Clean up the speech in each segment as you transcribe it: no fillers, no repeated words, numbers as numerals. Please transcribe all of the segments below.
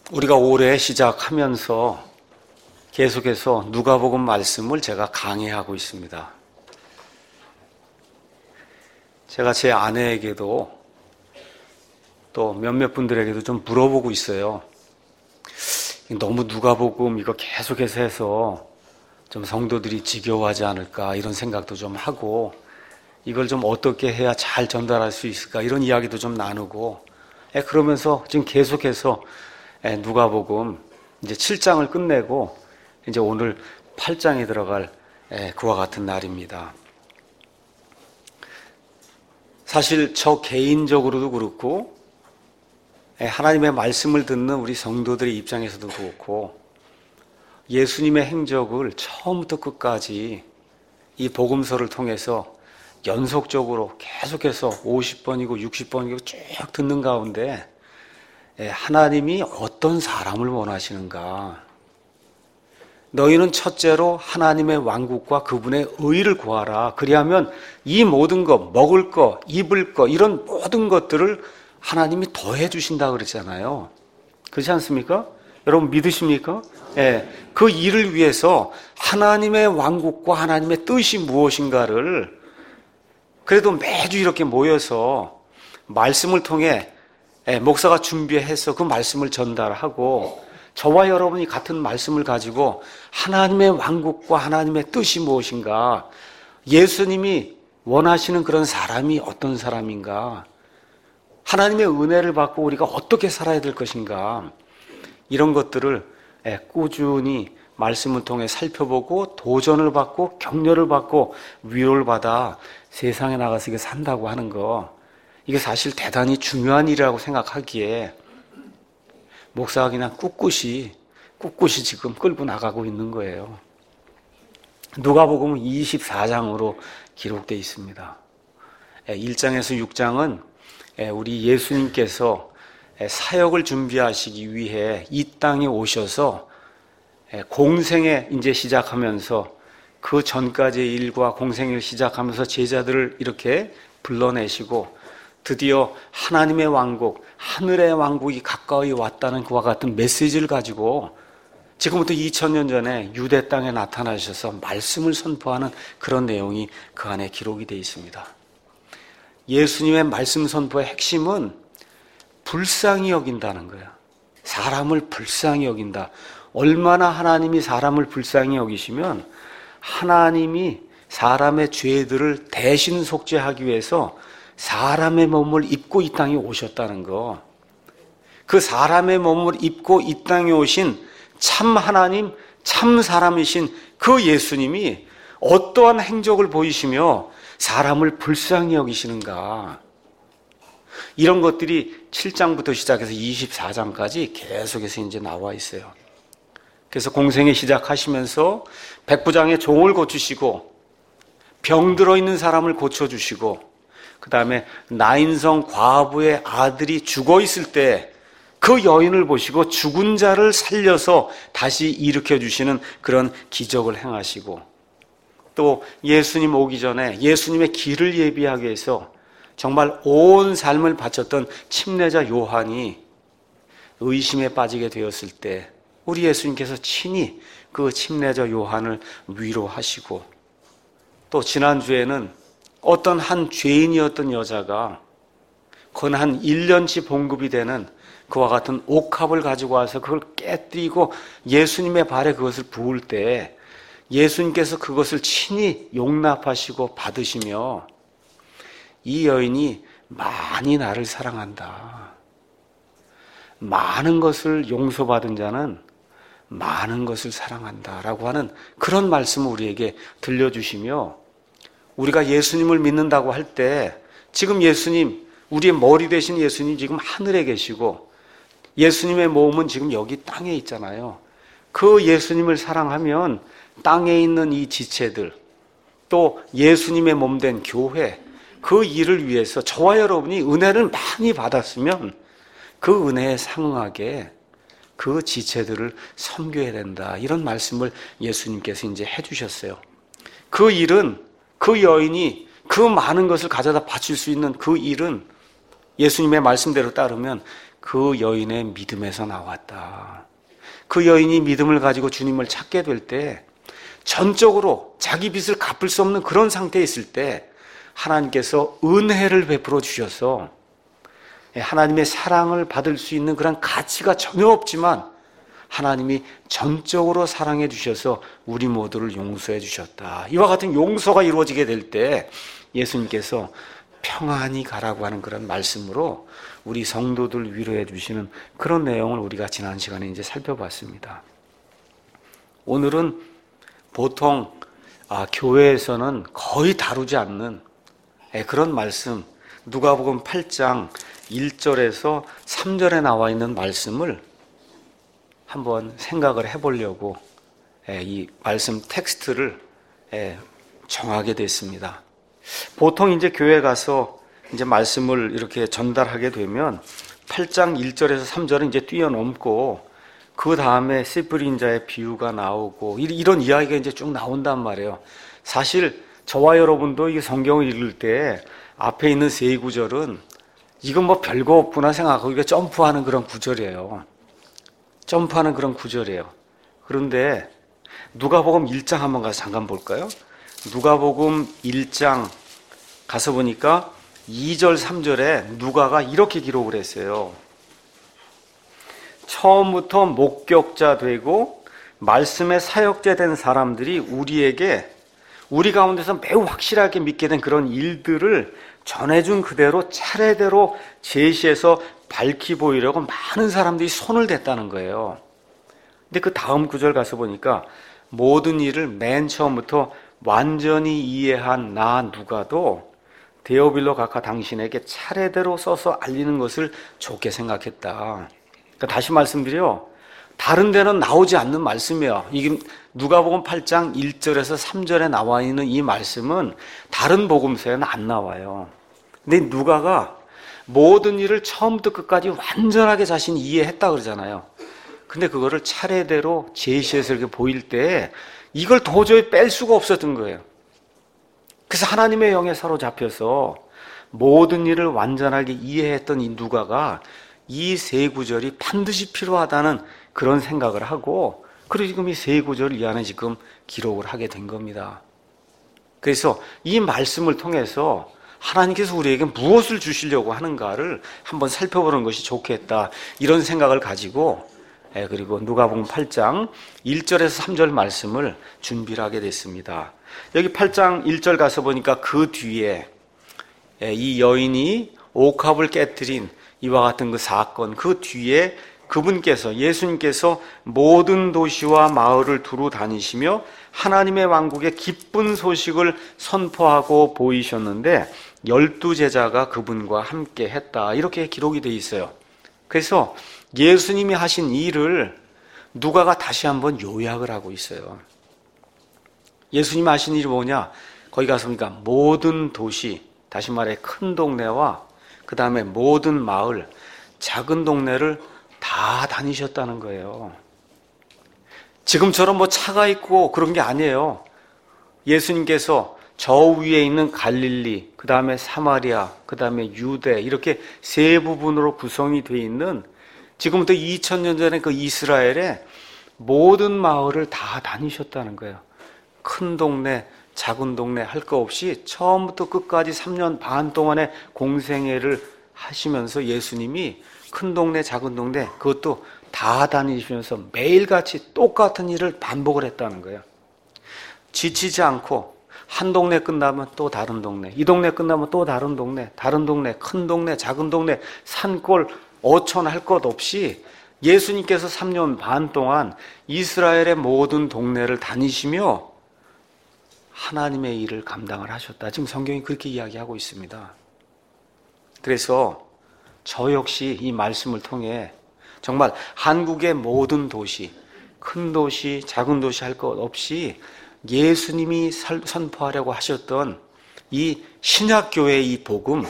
우리가 올해 시작하면서 계속해서 누가복음 말씀을 제가 강의하고 있습니다. 제가 제 아내에게도 또 몇몇 분들에게도 좀 물어보고 있어요. 너무 누가복음 이거 계속해서 해서 좀 성도들이 지겨워하지 않을까 이런 생각도 좀 하고, 이걸 좀 어떻게 해야 잘 전달할 수 있을까 이런 이야기도 좀 나누고, 그러면서 지금 계속해서 누가복음 이제 7장을 끝내고 이제 오늘 8장에 들어갈 그와 같은 날입니다. 사실 저 개인적으로도 그렇고 하나님의 말씀을 듣는 우리 성도들의 입장에서도 그렇고, 예수님의 행적을 처음부터 끝까지 이 복음서를 통해서 연속적으로 계속해서 50번이고 60번이고 쭉 듣는 가운데 하나님이 어떤 사람을 원하시는가? 너희는 첫째로 하나님의 왕국과 그분의 의를 구하라. 그리하면 이 모든 것, 먹을 것, 입을 것, 이런 모든 것들을 하나님이 더해 주신다 그랬잖아요. 그렇지 않습니까? 여러분 믿으십니까? 그 일을 위해서 하나님의 왕국과 하나님의 뜻이 무엇인가를 그래도 매주 이렇게 모여서 말씀을 통해 목사가 준비해서 그 말씀을 전달하고, 저와 여러분이 같은 말씀을 가지고 하나님의 왕국과 하나님의 뜻이 무엇인가, 예수님이 원하시는 그런 사람이 어떤 사람인가, 하나님의 은혜를 받고 우리가 어떻게 살아야 될 것인가, 이런 것들을 꾸준히 말씀을 통해 살펴보고 도전을 받고 격려를 받고 위로를 받아 세상에 나가서 이게 산다고 하는 거, 이게 사실 대단히 중요한 일이라고 생각하기에 목사가 그냥 꿋꿋이 지금 끌고 나가고 있는 거예요. 누가복음은 24장으로 기록되어 있습니다. 1장에서 6장은 우리 예수님께서 사역을 준비하시기 위해 이 땅에 오셔서 공생에 이제 시작하면서 그 전까지의 일과 공생을 시작하면서 제자들을 이렇게 불러내시고 드디어 하나님의 왕국, 하늘의 왕국이 가까이 왔다는 그와 같은 메시지를 가지고 지금부터 2000년 전에 유대 땅에 나타나셔서 말씀을 선포하는 그런 내용이 그 안에 기록이 되어 있습니다. 예수님의 말씀 선포의 핵심은 불쌍히 여긴다는 거야. 사람을 불쌍히 여긴다. 얼마나 하나님이 사람을 불쌍히 여기시면 하나님이 사람의 죄들을 대신 속죄하기 위해서 사람의 몸을 입고 이 땅에 오셨다는 거. 그 사람의 몸을 입고 이 땅에 오신 참 하나님, 참 사람이신 그 예수님이 어떠한 행적을 보이시며 사람을 불쌍히 여기시는가. 이런 것들이 7장부터 시작해서 24장까지 계속해서 이제 나와 있어요. 그래서 공생에 시작하시면서 백부장의 종을 고치시고 병들어 있는 사람을 고쳐주시고, 그 다음에 나인성 과부의 아들이 죽어 있을 때 그 여인을 보시고 죽은 자를 살려서 다시 일으켜 주시는 그런 기적을 행하시고, 또 예수님 오기 전에 예수님의 길을 예비하기 위해서 정말 온 삶을 바쳤던 침례자 요한이 의심에 빠지게 되었을 때 우리 예수님께서 친히 그 침례자 요한을 위로하시고, 또 지난주에는 어떤 한 죄인이었던 여자가 건 한 1년치 봉급이 되는 그와 같은 옥합을 가지고 와서 그걸 깨뜨리고 예수님의 발에 그것을 부을 때 예수님께서 그것을 친히 용납하시고 받으시며, 이 여인이 많이 나를 사랑한다. 많은 것을 용서받은 자는 많은 것을 사랑한다라고 하는 그런 말씀을 우리에게 들려주시며, 우리가 예수님을 믿는다고 할 때 지금 예수님, 우리의 머리 되신 예수님 지금 하늘에 계시고 예수님의 몸은 지금 여기 땅에 있잖아요. 그 예수님을 사랑하면 땅에 있는 이 지체들, 또 예수님의 몸된 교회, 그 일을 위해서 저와 여러분이 은혜를 많이 받았으면 그 은혜에 상응하게 그 지체들을 섬겨야 된다. 이런 말씀을 예수님께서 이제 해주셨어요. 그 일은, 그 여인이 그 많은 것을 가져다 바칠 수 있는 그 일은 예수님의 말씀대로 따르면 그 여인의 믿음에서 나왔다. 그 여인이 믿음을 가지고 주님을 찾게 될 때 전적으로 자기 빚을 갚을 수 없는 그런 상태에 있을 때 하나님께서 은혜를 베풀어 주셔서 하나님의 사랑을 받을 수 있는 그런 가치가 전혀 없지만 하나님이 전적으로 사랑해 주셔서 우리 모두를 용서해 주셨다. 이와 같은 용서가 이루어지게 될 때 예수님께서 평안히 가라고 하는 그런 말씀으로 우리 성도들 위로해 주시는 그런 내용을 우리가 지난 시간에 이제 살펴봤습니다. 오늘은 보통 교회에서는 거의 다루지 않는 그런 말씀, 누가복음 8장 1절에서 3절에 나와 있는 말씀을 한번 생각을 해보려고 이 말씀 텍스트를 정하게 됐습니다. 보통 이제 교회 가서 이제 말씀을 이렇게 전달하게 되면 8장 1절에서 3절은 이제 뛰어넘고 그 다음에 씨 뿌린 자의 비유가 나오고 이런 이야기가 이제 쭉 나온단 말이에요. 사실 저와 여러분도 이 성경을 읽을 때 앞에 있는 세 구절은 이건 뭐 별거 없구나 생각하고 우리가 점프하는 그런 구절이에요. 점프하는 그런 구절이에요. 그런데 누가복음 1장 한번 가서 잠깐 볼까요? 누가복음 1장 가서 보니까 2절 3절에 누가가 이렇게 기록을 했어요. 처음부터 목격자 되고 말씀의 사역자 된 사람들이 우리 가운데서 매우 확실하게 믿게 된 그런 일들을 전해준 그대로 차례대로 제시해서 밝히 보이려고 많은 사람들이 손을 댔다는 거예요. 근데 그 다음 구절 가서 보니까 모든 일을 맨 처음부터 완전히 이해한 나 누가도 데오빌로 각하 당신에게 차례대로 써서 알리는 것을 좋게 생각했다. 그러니까 다시 말씀드려, 다른 데는 나오지 않는 말씀이에요. 이게 누가복음 8장 1절에서 3절에 나와 있는 이 말씀은 다른 복음서에는 안 나와요. 근데 누가가 모든 일을 처음부터 끝까지 완전하게 자신이 이해했다 그러잖아요. 근데 그거를 차례대로 제시해서 이렇게 보일 때 이걸 도저히 뺄 수가 없었던 거예요. 그래서 하나님의 영에 사로잡혀서 모든 일을 완전하게 이해했던 이 누가가 이 세 구절이 반드시 필요하다는 그런 생각을 하고, 그리고 지금 이 세 구절을 이 안에 지금 기록을 하게 된 겁니다. 그래서 이 말씀을 통해서 하나님께서 우리에게 무엇을 주시려고 하는가를 한번 살펴보는 것이 좋겠다, 이런 생각을 가지고 그리고 누가복음 8장 1절에서 3절 말씀을 준비를 하게 됐습니다. 여기 8장 1절 가서 보니까 그 뒤에 이 여인이 옥합을 깨뜨린 이와 같은 그 사건, 그 뒤에 그분께서, 예수님께서 모든 도시와 마을을 두루 다니시며 하나님의 왕국의 기쁜 소식을 선포하고 보이셨는데 12제자가 그분과 함께 했다, 이렇게 기록이 되어 있어요. 그래서 예수님이 하신 일을 누가가 다시 한번 요약을 하고 있어요. 예수님이 하신 일이 뭐냐? 거기 가서 보니까 모든 도시, 다시 말해 큰 동네와 그 다음에 모든 마을, 작은 동네를 다 다니셨다는 거예요. 지금처럼 뭐 차가 있고 그런 게 아니에요. 예수님께서 저 위에 있는 갈릴리, 그 다음에 사마리아, 그 다음에 유대, 이렇게 세 부분으로 구성이 되어 있는 지금부터 2000년 전에 그 이스라엘의 모든 마을을 다 다니셨다는 거예요. 큰 동네, 작은 동네 할 거 없이 처음부터 끝까지 3년 반 동안의 공생애를 하시면서 예수님이 큰 동네, 작은 동네 그것도 다 다니시면서 매일같이 똑같은 일을 반복을 했다는 거예요. 지치지 않고 한 동네 끝나면 또 다른 동네, 이 동네 끝나면 또 다른 동네, 다른 동네, 큰 동네, 작은 동네, 산골, 어촌 할 것 없이 예수님께서 3년 반 동안 이스라엘의 모든 동네를 다니시며 하나님의 일을 감당을 하셨다. 지금 성경이 그렇게 이야기하고 있습니다. 그래서 저 역시 이 말씀을 통해 정말 한국의 모든 도시, 큰 도시, 작은 도시 할 것 없이 예수님이 선포하려고 하셨던 이 신약교회의 이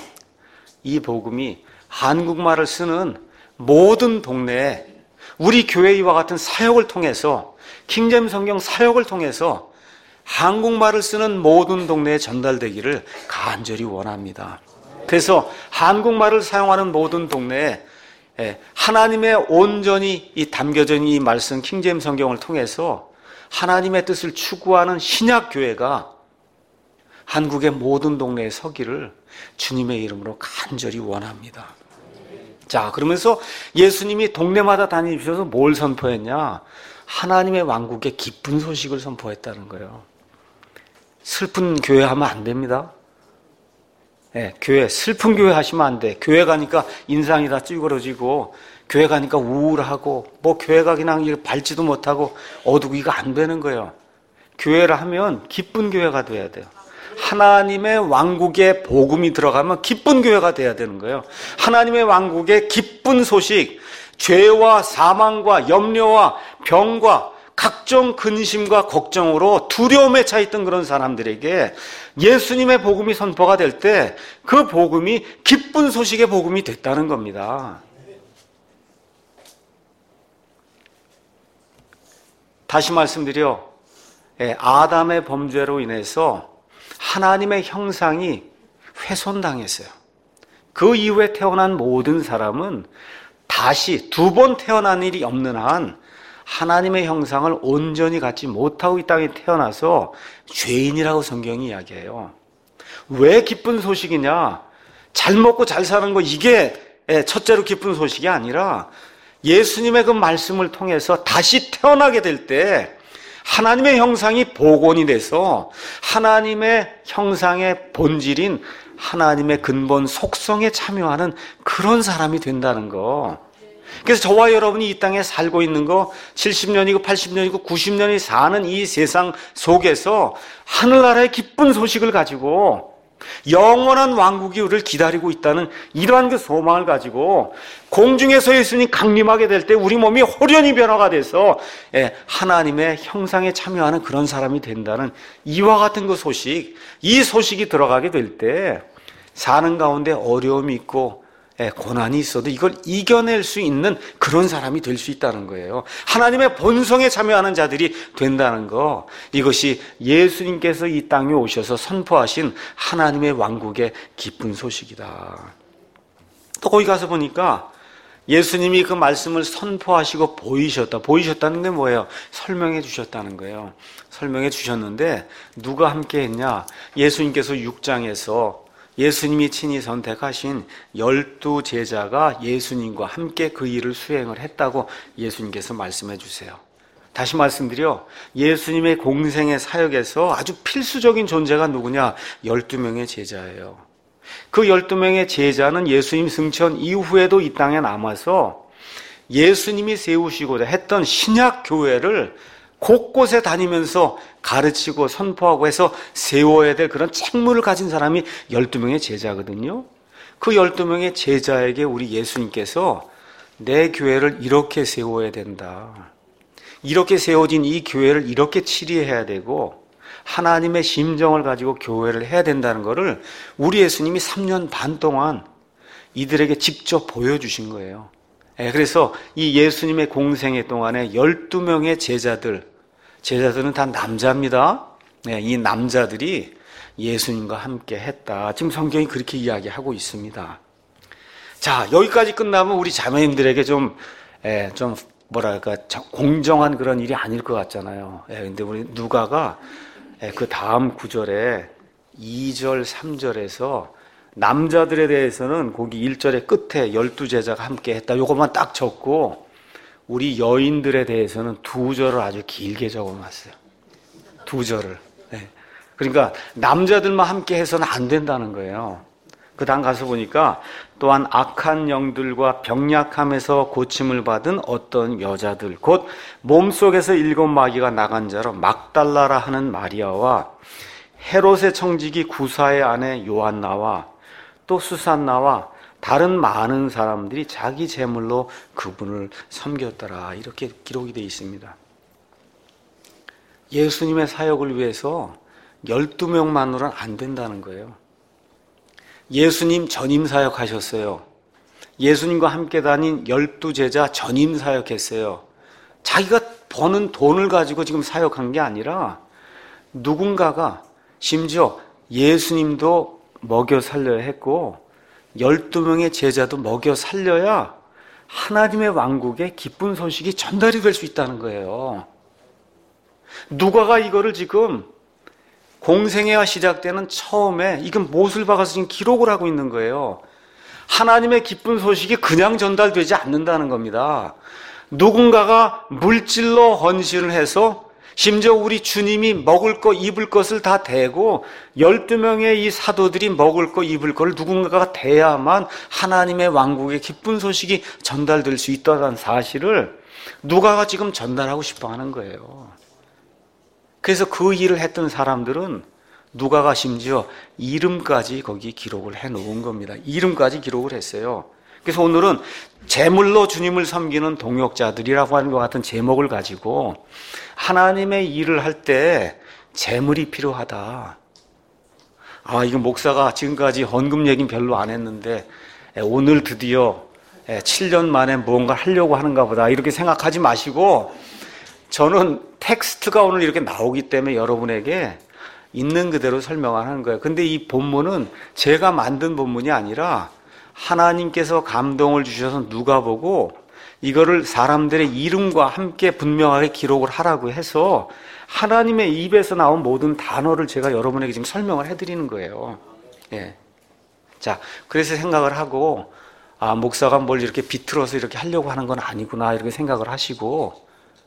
복음이 한국말을 쓰는 모든 동네에 우리 교회 이와 같은 사역을 통해서, 킹제임스 성경 사역을 통해서 한국말을 쓰는 모든 동네에 전달되기를 간절히 원합니다. 그래서 한국말을 사용하는 모든 동네에 하나님의 온전히 이 담겨져 있는 이 말씀 킹제임스 성경을 통해서 하나님의 뜻을 추구하는 신약 교회가 한국의 모든 동네에 서기를 주님의 이름으로 간절히 원합니다. 자, 그러면서 예수님이 동네마다 다니셔서 뭘 선포했냐? 하나님의 왕국의 기쁜 소식을 선포했다는 거예요. 슬픈 교회 하면 안 됩니다. 교회, 슬픈 교회 하시면 안 돼. 교회 가니까 인상이 다 찌그러지고, 교회 가니까 우울하고, 교회가 그냥 밟지도 못하고 어두고 이거 안 되는 거예요. 교회를 하면 기쁜 교회가 돼야 돼요. 하나님의 왕국의 복음이 들어가면 기쁜 교회가 돼야 되는 거예요. 하나님의 왕국의 기쁜 소식, 죄와 사망과 염려와 병과 각종 근심과 걱정으로 두려움에 차 있던 그런 사람들에게 예수님의 복음이 선포가 될 때 그 복음이 기쁜 소식의 복음이 됐다는 겁니다. 다시 말씀드려, 아담의 범죄로 인해서 하나님의 형상이 훼손당했어요. 그 이후에 태어난 모든 사람은 다시 두 번 태어난 일이 없는 한 하나님의 형상을 온전히 갖지 못하고 이 땅에 태어나서 죄인이라고 성경이 이야기해요. 왜 기쁜 소식이냐? 잘 먹고 잘 사는 거 이게 첫째로 기쁜 소식이 아니라 예수님의 그 말씀을 통해서 다시 태어나게 될 때 하나님의 형상이 복원이 돼서 하나님의 형상의 본질인 하나님의 근본 속성에 참여하는 그런 사람이 된다는 거. 그래서 저와 여러분이 이 땅에 살고 있는 거 70년이고 80년이고 90년이 사는 이 세상 속에서 하늘나라의 기쁜 소식을 가지고 영원한 왕국이 우리를 기다리고 있다는 이러한 그 소망을 가지고 공중에서 예수님이 강림하게 될 때 우리 몸이 호련히 변화가 돼서 하나님의 형상에 참여하는 그런 사람이 된다는 이와 같은 그 소식, 이 소식이 들어가게 될 때 사는 가운데 어려움이 있고 고난이 있어도 이걸 이겨낼 수 있는 그런 사람이 될 수 있다는 거예요. 하나님의 본성에 참여하는 자들이 된다는 거, 이것이 예수님께서 이 땅에 오셔서 선포하신 하나님의 왕국의 기쁜 소식이다. 또 거기 가서 보니까 예수님이 그 말씀을 선포하시고 보이셨다는 게 뭐예요? 설명해 주셨다는 거예요. 설명해 주셨는데 누가 함께 했냐? 예수님께서 6장에서 예수님이 친히 선택하신 12 제자가 예수님과 함께 그 일을 수행을 했다고 예수님께서 말씀해 주세요. 다시 말씀드려, 예수님의 공생의 사역에서 아주 필수적인 존재가 누구냐? 12명의 제자예요. 그 12명의 제자는 예수님 승천 이후에도 이 땅에 남아서 예수님이 세우시고자 했던 신약 교회를 곳곳에 다니면서 가르치고 선포하고 해서 세워야 될 그런 책무를 가진 사람이 12명의 제자거든요. 그 12명의 제자에게 우리 예수님께서 내 교회를 이렇게 세워야 된다. 이렇게 세워진 이 교회를 이렇게 치리해야 되고 하나님의 심정을 가지고 교회를 해야 된다는 것을 우리 예수님이 3년 반 동안 이들에게 직접 보여주신 거예요. 그래서 이 예수님의 공생애 동안에 12명의 제자들은 다 남자입니다. 이 남자들이 예수님과 함께 했다. 지금 성경이 그렇게 이야기하고 있습니다. 자, 여기까지 끝나면 우리 자매님들에게 좀 공정한 그런 일이 아닐 것 같잖아요. 근데 우리 누가가 그 다음 구절에 2절, 3절에서 남자들에 대해서는 거기 1절의 끝에 12제자가 함께 했다. 요것만 딱 적고 우리 여인들에 대해서는 2절을 아주 길게 적어놨어요. 2절을. 그러니까 남자들만 함께 해서는 안 된다는 거예요. 그 다음 가서 보니까 또한 악한 영들과 병약함에서 고침을 받은 어떤 여자들, 곧 몸속에서 7 마귀가 나간 자로 막달라라 하는 마리아와 헤롯의 청지기 구사의 아내 요한나와 또 수산나와 다른 많은 사람들이 자기 재물로 그분을 섬겼더라. 이렇게 기록이 되어 있습니다. 예수님의 사역을 위해서 12명만으로는 안 된다는 거예요. 예수님 전임 사역하셨어요. 예수님과 함께 다닌 12제자 전임 사역했어요. 자기가 버는 돈을 가지고 지금 사역한 게 아니라 누군가가 심지어 예수님도 먹여 살려야 했고 12명의 제자도 먹여 살려야 하나님의 왕국의 기쁜 소식이 전달이 될 수 있다는 거예요. 누가가 이거를 지금 공생애가 시작되는 처음에 이건 못을 박아서 지금 기록을 하고 있는 거예요. 하나님의 기쁜 소식이 그냥 전달되지 않는다는 겁니다. 누군가가 물질로 헌신을 해서 심지어 우리 주님이 먹을 것, 입을 것을 다 대고 12명의 이 사도들이 먹을 것, 입을 것을 누군가가 대야만 하나님의 왕국의 기쁜 소식이 전달될 수 있다는 사실을 누가가 지금 전달하고 싶어 하는 거예요. 그래서 그 일을 했던 사람들은 누가가 심지어 이름까지 거기 기록을 해 놓은 겁니다. 이름까지 기록을 했어요. 그래서 오늘은 제물로 주님을 섬기는 동역자들이라고 하는 것 같은 제목을 가지고 하나님의 일을 할 때 제물이 필요하다. 이거 목사가 지금까지 헌금 얘기는 별로 안 했는데 오늘 드디어 7년 만에 무언가 하려고 하는가 보다 이렇게 생각하지 마시고, 저는 텍스트가 오늘 이렇게 나오기 때문에 여러분에게 있는 그대로 설명하는 거예요. 근데 이 본문은 제가 만든 본문이 아니라 하나님께서 감동을 주셔서 누가 보고 이거를 사람들의 이름과 함께 분명하게 기록을 하라고 해서 하나님의 입에서 나온 모든 단어를 제가 여러분에게 지금 설명을 해드리는 거예요. 예. 자, 그래서 생각을 하고, 목사가 뭘 이렇게 비틀어서 이렇게 하려고 하는 건 아니구나, 이렇게 생각을 하시고,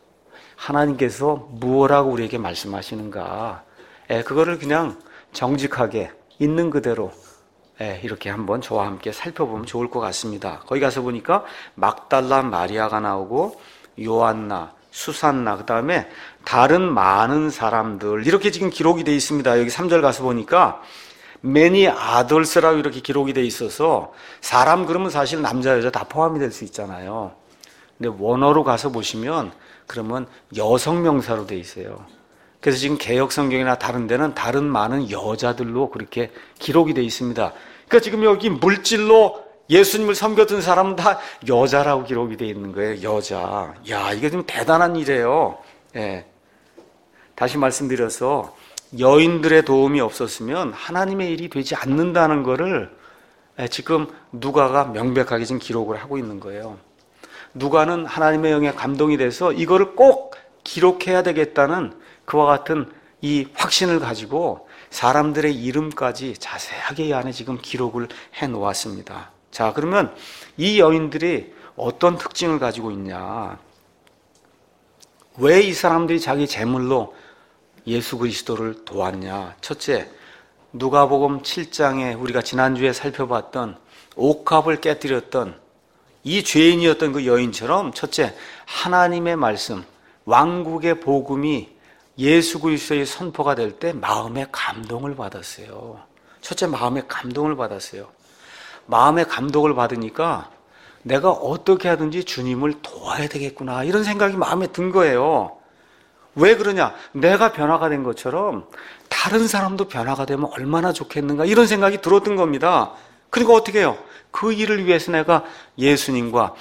하나님께서 무엇라고 우리에게 말씀하시는가, 그거를 그냥 정직하게 있는 그대로 이렇게 한번 저와 함께 살펴보면 좋을 것 같습니다. 거기 가서 보니까 막달라 마리아가 나오고 요한나, 수산나, 그 다음에 다른 많은 사람들 이렇게 지금 기록이 되어 있습니다. 여기 3절 가서 보니까 many others라고 이렇게 기록이 되어 있어서 사람 그러면 사실 남자 여자 다 포함이 될 수 있잖아요. 근데 원어로 가서 보시면 그러면 여성 명사로 되어 있어요. 그래서 지금 개역 성경이나 다른 데는 다른 많은 여자들로 그렇게 기록이 되어 있습니다. 그러니까 지금 여기 물질로 예수님을 섬겼던 사람은 다 여자라고 기록이 되어 있는 거예요. 여자. 야, 이게 좀 대단한 일이에요. 예. 다시 말씀드려서 여인들의 도움이 없었으면 하나님의 일이 되지 않는다는 거를 지금 누가가 명백하게 지금 기록을 하고 있는 거예요. 누가는 하나님의 영에 감동이 돼서 이거를 꼭 기록해야 되겠다는 그와 같은 이 확신을 가지고 사람들의 이름까지 자세하게 이 안에 지금 기록을 해 놓았습니다. 자, 그러면 이 여인들이 어떤 특징을 가지고 있냐? 왜 이 사람들이 자기 재물로 예수 그리스도를 도왔냐? 첫째, 누가복음 7장에 우리가 지난주에 살펴봤던 옥합을 깨뜨렸던 이 죄인이었던 그 여인처럼 첫째, 하나님의 말씀, 왕국의 복음이 예수 그리스도의 선포가 될 때 마음의 감동을 받았어요. 첫째, 마음의 감동을 받았어요. 마음의 감동을 받으니까 내가 어떻게 하든지 주님을 도와야 되겠구나, 이런 생각이 마음에 든 거예요. 왜 그러냐? 내가 변화가 된 것처럼 다른 사람도 변화가 되면 얼마나 좋겠는가, 이런 생각이 들었던 겁니다. 그리고 어떻게 해요? 그 일을 위해서 내가 예수님과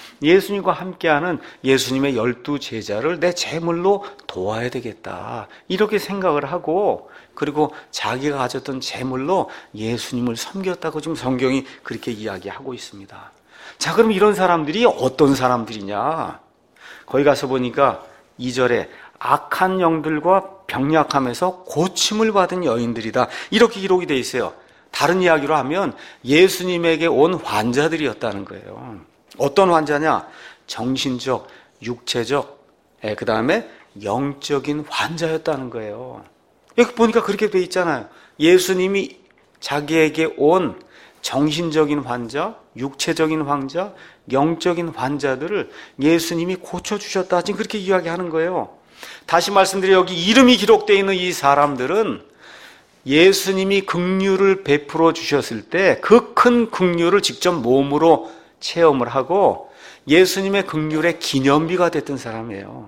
함께하는 예수님의 12 제자를 내 재물로 도와야 되겠다, 이렇게 생각을 하고, 그리고 자기가 가졌던 재물로 예수님을 섬겼다고 지금 성경이 그렇게 이야기하고 있습니다. 자, 그럼 이런 사람들이 어떤 사람들이냐? 거기 가서 보니까 2절에 악한 영들과 병약함에서 고침을 받은 여인들이다, 이렇게 기록이 되어 있어요. 다른 이야기로 하면 예수님에게 온 환자들이었다는 거예요. 어떤 환자냐? 정신적, 육체적, 그 다음에 영적인 환자였다는 거예요. 여기 보니까 그렇게 돼 있잖아요. 예수님이 자기에게 온 정신적인 환자, 육체적인 환자, 영적인 환자들을 예수님이 고쳐주셨다, 지금 그렇게 이야기하는 거예요. 다시 말씀드려, 여기 이름이 기록되어 있는 이 사람들은 예수님이 긍휼을 베풀어 주셨을 때 그 큰 긍휼을 직접 몸으로 체험을 하고 예수님의 긍휼의 기념비가 됐던 사람이에요.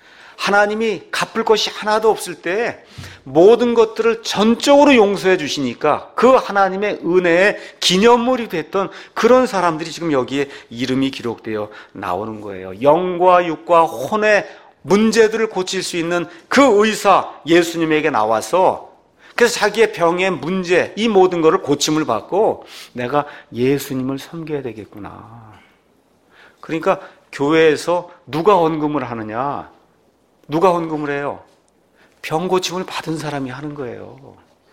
하나님이 갚을 것이 하나도 없을 때 모든 것들을 전적으로 용서해 주시니까 그 하나님의 은혜의 기념물이 됐던 그런 사람들이 지금 여기에 이름이 기록되어 나오는 거예요. 영과 육과 혼의 문제들을 고칠 수 있는 그 의사 예수님에게 나와서, 그래서 자기의 병의 문제, 이 모든 것을 고침을 받고 내가 예수님을 섬겨야 되겠구나. 그러니까 교회에서 누가 헌금을 하느냐? 누가 헌금을 해요? 병 고침을 받은 사람이 하는 거예요.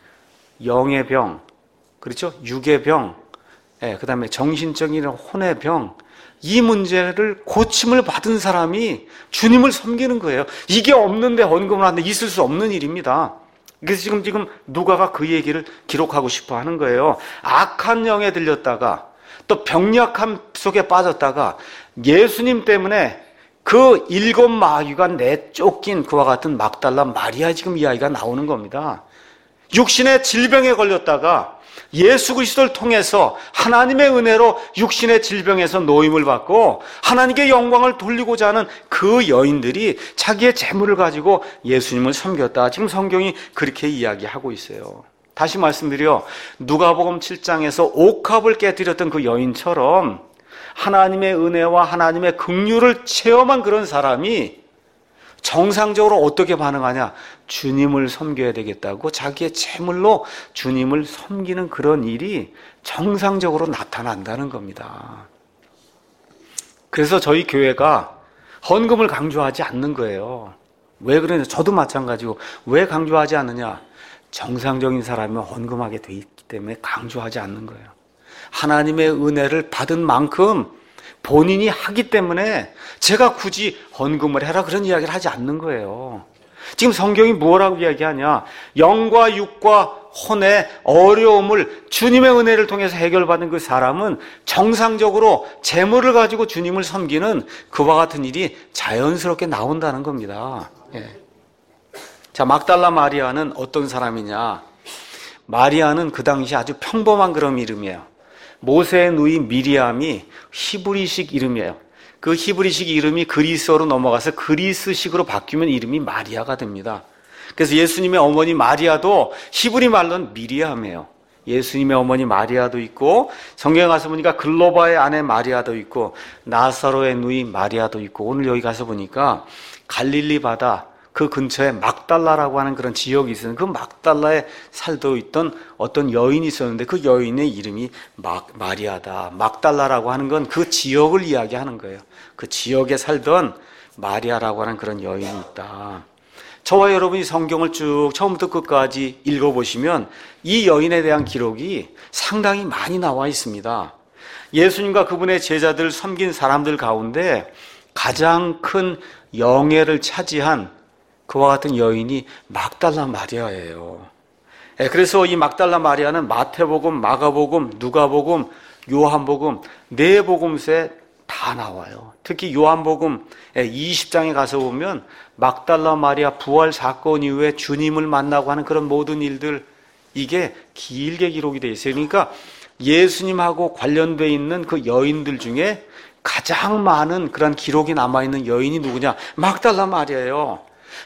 영의 병, 그렇죠? 육의 병, 그 다음에 정신적인 혼의 병, 이 문제를 고침을 받은 사람이 주님을 섬기는 거예요. 이게 없는데 헌금을 하는데 있을 수 없는 일입니다. 그래서 지금 누가가 그 얘기를 기록하고 싶어 하는 거예요. 악한 영에 들렸다가 또 병약함 속에 빠졌다가 예수님 때문에 그 7 마귀가 내쫓긴 그와 같은 막달라 마리아 지금 이야기가 나오는 겁니다. 육신의 질병에 걸렸다가 예수 그리스도를 통해서 하나님의 은혜로 육신의 질병에서 노임을 받고 하나님께 영광을 돌리고자 하는 그 여인들이 자기의 재물을 가지고 예수님을 섬겼다. 지금 성경이 그렇게 이야기하고 있어요. 다시 말씀드려 누가복음 7장에서 옥합을 깨뜨렸던 그 여인처럼 하나님의 은혜와 하나님의 긍휼을 체험한 그런 사람이 정상적으로 어떻게 반응하냐? 주님을 섬겨야 되겠다고 자기의 재물로 주님을 섬기는 그런 일이 정상적으로 나타난다는 겁니다. 그래서 저희 교회가 헌금을 강조하지 않는 거예요. 왜 그러냐? 저도 마찬가지고 왜 강조하지 않느냐? 정상적인 사람이 헌금하게 돼 있기 때문에 강조하지 않는 거예요. 하나님의 은혜를 받은 만큼 본인이 하기 때문에 제가 굳이 헌금을 해라 그런 이야기를 하지 않는 거예요. 지금 성경이 뭐라고 이야기하냐? 영과 육과 혼의 어려움을 주님의 은혜를 통해서 해결받은 그 사람은 정상적으로 재물을 가지고 주님을 섬기는 그와 같은 일이 자연스럽게 나온다는 겁니다. 자, 막달라 마리아는 어떤 사람이냐? 마리아는 그 당시 아주 평범한 그런 이름이에요. 모세의 누이 미리암이 히브리식 이름이에요. 그 히브리식 이름이 그리스어로 넘어가서 그리스식으로 바뀌면 이름이 마리아가 됩니다. 그래서 예수님의 어머니 마리아도 히브리 말로는 미리암이에요. 예수님의 어머니 마리아도 있고 성경에 가서 보니까 글로바의 아내 마리아도 있고 나사로의 누이 마리아도 있고 오늘 여기 가서 보니까 갈릴리 바다 그 근처에 막달라라고 하는 그런 지역이 있었는데 그 막달라에 살고 있던 어떤 여인이 있었는데 그 여인의 이름이 마리아다. 막달라라고 하는 건 그 지역을 이야기하는 거예요. 그 지역에 살던 마리아라고 하는 그런 여인이 있다. 저와 여러분이 성경을 쭉 처음부터 끝까지 읽어보시면 이 여인에 대한 기록이 상당히 많이 나와 있습니다. 예수님과 그분의 제자들을 섬긴 사람들 가운데 가장 큰 영예를 차지한 그와 같은 여인이 막달라 마리아예요. 그래서 이 막달라 마리아는 마태복음, 마가복음, 누가복음, 요한복음 네 복음서에 다 나와요. 특히 요한복음 20장에 가서 보면 막달라 마리아 부활 사건 이후에 주님을 만나고 하는 그런 모든 일들 이게 길게 기록이 되어 있어요. 그러니까 예수님하고 관련되어 있는 그 여인들 중에 가장 많은 그런 기록이 남아있는 여인이 누구냐? 막달라 마리아예요.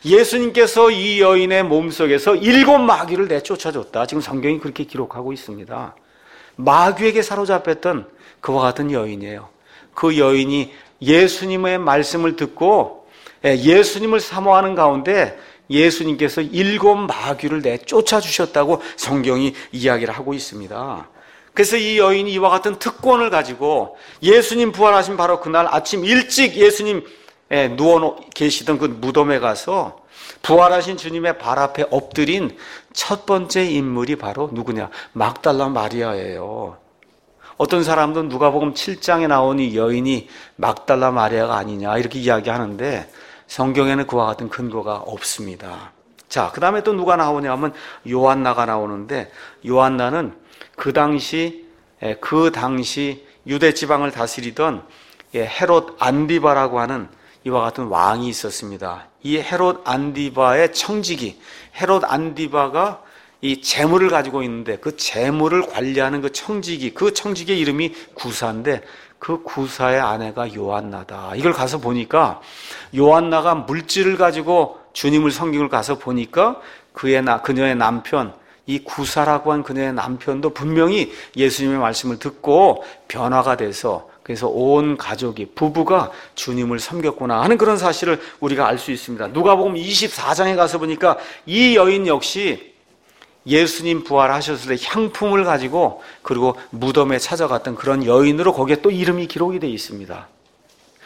예수님께서 이 여인의 몸속에서 7 마귀를 내쫓아줬다. 지금 성경이 그렇게 기록하고 있습니다. 마귀에게 사로잡혔던 그와 같은 여인이에요. 그 여인이 예수님의 말씀을 듣고 예수님을 사모하는 가운데 예수님께서 7 마귀를 내쫓아주셨다고 성경이 이야기를 하고 있습니다. 그래서 이 여인이 이와 같은 특권을 가지고 예수님 부활하신 바로 그날 아침 일찍 예수님 누워 계시던 그 무덤에 가서 부활하신 주님의 발 앞에 엎드린 첫 번째 인물이 바로 누구냐? 막달라 마리아예요. 어떤 사람들은 누가복음 7장에 나온 이 여인이 막달라 마리아가 아니냐 이렇게 이야기하는데 성경에는 그와 같은 근거가 없습니다. 자, 그 다음에 또 누가 나오냐 하면 요한나가 나오는데 요한나는 그 당시 유대 지방을 다스리던 헤롯 안디바라고 하는 이와 같은 왕이 있었습니다. 이 헤롯 안디바의 청지기, 헤롯 안디바가 이 재물을 가지고 있는데 그 재물을 관리하는 그 청지기의 이름이 구사인데 그 구사의 아내가 요한나다. 이걸 가서 보니까 요한나가 물질을 가지고 주님을 섬기는 걸 가서 보니까 그녀의 남편, 이 구사라고 한 그녀의 남편도 분명히 예수님의 말씀을 듣고 변화가 돼서 그래서 온 가족이 부부가 주님을 섬겼구나 하는 그런 사실을 우리가 알 수 있습니다. 누가복음 24장에 가서 보니까 이 여인 역시 예수님 부활하셨을 때 향품을 가지고 그리고 무덤에 찾아갔던 그런 여인으로 거기에 또 이름이 기록이 되어 있습니다.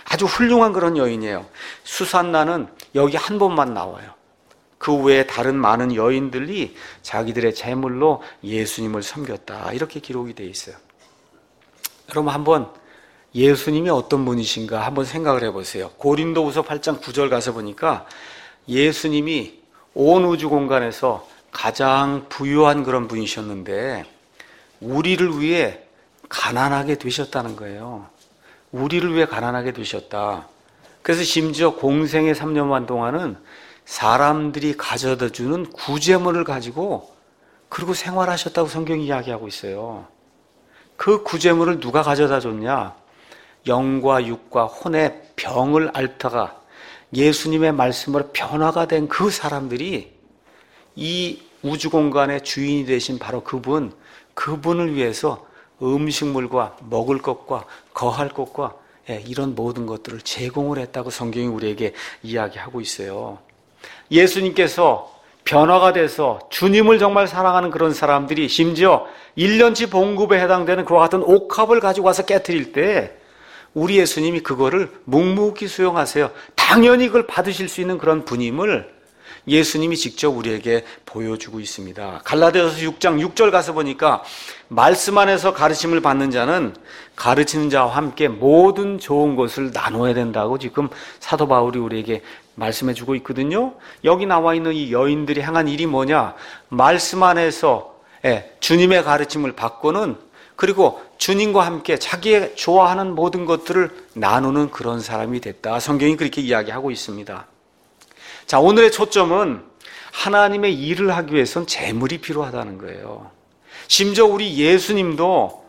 아주 훌륭한 그런 여인이에요. 수산나는 여기 한 번만 나와요. 그 외에 다른 많은 여인들이 자기들의 재물로 예수님을 섬겼다, 이렇게 기록이 되어 있어요. 여러분, 한번 예수님이 어떤 분이신가 한번 생각을 해보세요. 고린도후서 8장 9절 가서 보니까 예수님이 온 우주 공간에서 가장 부유한 그런 분이셨는데 우리를 위해 가난하게 되셨다는 거예요. 우리를 위해 가난하게 되셨다. 그래서 심지어 공생의 3년반 동안은 사람들이 가져다 주는 구제물을 가지고 그리고 생활하셨다고 성경이 이야기하고 있어요. 그 구제물을 누가 가져다 줬냐? 영과 육과 혼의 병을 앓다가 예수님의 말씀으로 변화가 된 그 사람들이 이 우주 공간의 주인이 되신 바로 그분을 위해서 음식물과 먹을 것과 거할 것과 이런 모든 것들을 제공을 했다고 성경이 우리에게 이야기하고 있어요. 예수님께서 변화가 돼서 주님을 정말 사랑하는 그런 사람들이 심지어 1년치 봉급에 해당되는 그와 같은 옥합을 가지고 와서 깨트릴 때 우리 예수님이 그거를 묵묵히 수용하세요. 당연히 그걸 받으실 수 있는 그런 분임을 예수님이 직접 우리에게 보여주고 있습니다. 갈라디아서 6장 6절 가서 보니까 말씀 안에서 가르침을 받는 자는 가르치는 자와 함께 모든 좋은 것을 나눠야 된다고 지금 사도 바울이 우리에게 말씀해 주고 있거든요. 여기 나와 있는 이 여인들이 행한 일이 뭐냐? 말씀 안에서 주님의 가르침을 받고는 그리고 주님과 함께 자기의 좋아하는 모든 것들을 나누는 그런 사람이 됐다. 성경이 그렇게 이야기하고 있습니다. 자, 오늘의 초점은 하나님의 일을 하기 위해선 재물이 필요하다는 거예요. 심지어 우리 예수님도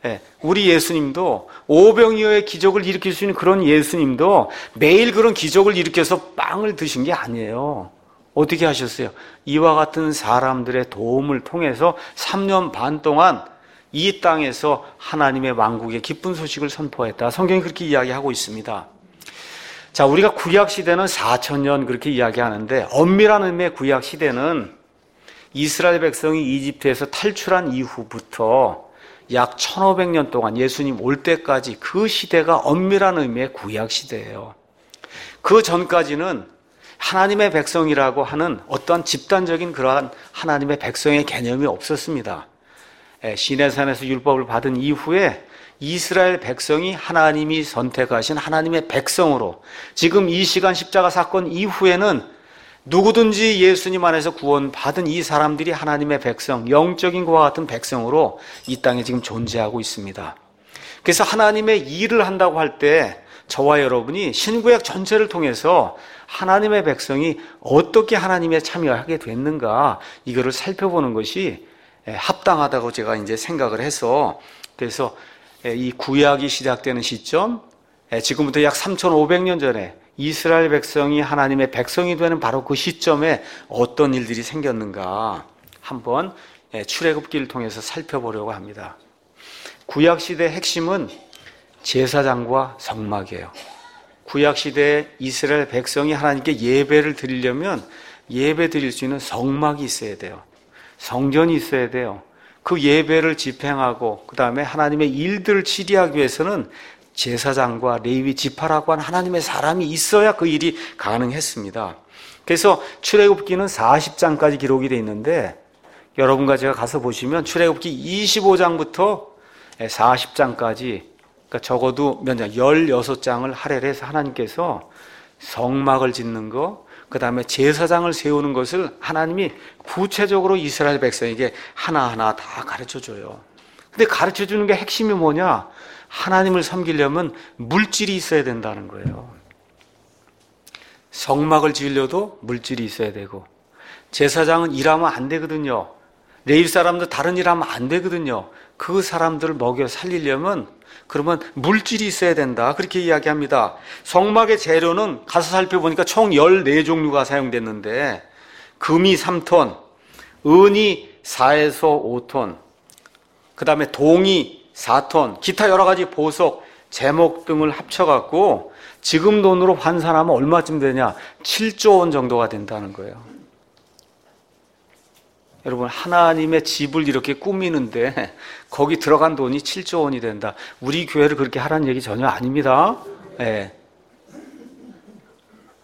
오병이어의 기적을 일으킬 수 있는 그런 예수님도 매일 그런 기적을 일으켜서 빵을 드신 게 아니에요. 어떻게 하셨어요? 이와 같은 사람들의 도움을 통해서 3년 반 동안 이 땅에서 하나님의 왕국의 기쁜 소식을 선포했다. 성경이 그렇게 이야기하고 있습니다. 자, 우리가 구약시대는 4,000년 그렇게 이야기하는데 엄밀한 의미의 구약시대는 이스라엘 백성이 이집트에서 탈출한 이후부터 약 1,500년 동안 예수님 올 때까지 그 시대가 엄밀한 의미의 구약시대예요. 그 전까지는 하나님의 백성이라고 하는 어떠한 집단적인 그러한 하나님의 백성의 개념이 없었습니다. 시내산에서 율법을 받은 이후에 이스라엘 백성이 하나님이 선택하신 하나님의 백성으로 지금 이 시간 십자가 사건 이후에는 누구든지 예수님 안에서 구원받은 이 사람들이 하나님의 백성, 영적인 것과 같은 백성으로 이 땅에 지금 존재하고 있습니다. 그래서 하나님의 일을 한다고 할 때 저와 여러분이 신구약 전체를 통해서 하나님의 백성이 어떻게 하나님에 참여하게 됐는가 이거를 살펴보는 것이 합당하다고 제가 이제 생각을 해서 그래서 이 구약이 시작되는 시점, 지금부터 약 3,500년 전에 이스라엘 백성이 하나님의 백성이 되는 바로 그 시점에 어떤 일들이 생겼는가 한번 출애굽기를 통해서 살펴보려고 합니다. 구약시대의 핵심은 제사장과 성막이에요. 구약시대에 이스라엘 백성이 하나님께 예배를 드리려면 예배 드릴 수 있는 성막이 있어야 돼요. 성전이 있어야 돼요. 그 예배를 집행하고 그 다음에 하나님의 일들을 치리하기 위해서는 제사장과 레위 지파라고 하는 하나님의 사람이 있어야 그 일이 가능했습니다. 그래서 출애굽기는 40장까지 기록이 되어 있는데 여러분과 제가 가서 보시면 출애굽기 25장부터 40장까지 그러니까 적어도 몇 장, 16장을 할애해서 하나님께서 성막을 짓는 거, 그 다음에 제사장을 세우는 것을 하나님이 구체적으로 이스라엘 백성에게 하나하나 다 가르쳐줘요. 근데 가르쳐주는 게 핵심이 뭐냐? 하나님을 섬기려면 물질이 있어야 된다는 거예요. 성막을 지으려도 물질이 있어야 되고 제사장은 일하면 안 되거든요. 레위 사람들 다른 일하면 안 되거든요. 그 사람들을 먹여 살리려면 그러면 물질이 있어야 된다. 그렇게 이야기합니다. 성막의 재료는 가서 살펴보니까 총 14종류가 사용됐는데 금이 3톤, 은이 4에서 5톤, 그 다음에 동이 4톤, 기타 여러 가지 보석, 제목 등을 합쳐갖고 지금 돈으로 환산하면 얼마쯤 되냐? 7조 원 정도가 된다는 거예요. 여러분, 하나님의 집을 이렇게 꾸미는데 거기 들어간 돈이 7조 원이 된다. 우리 교회를 그렇게 하라는 얘기 전혀 아닙니다. 네.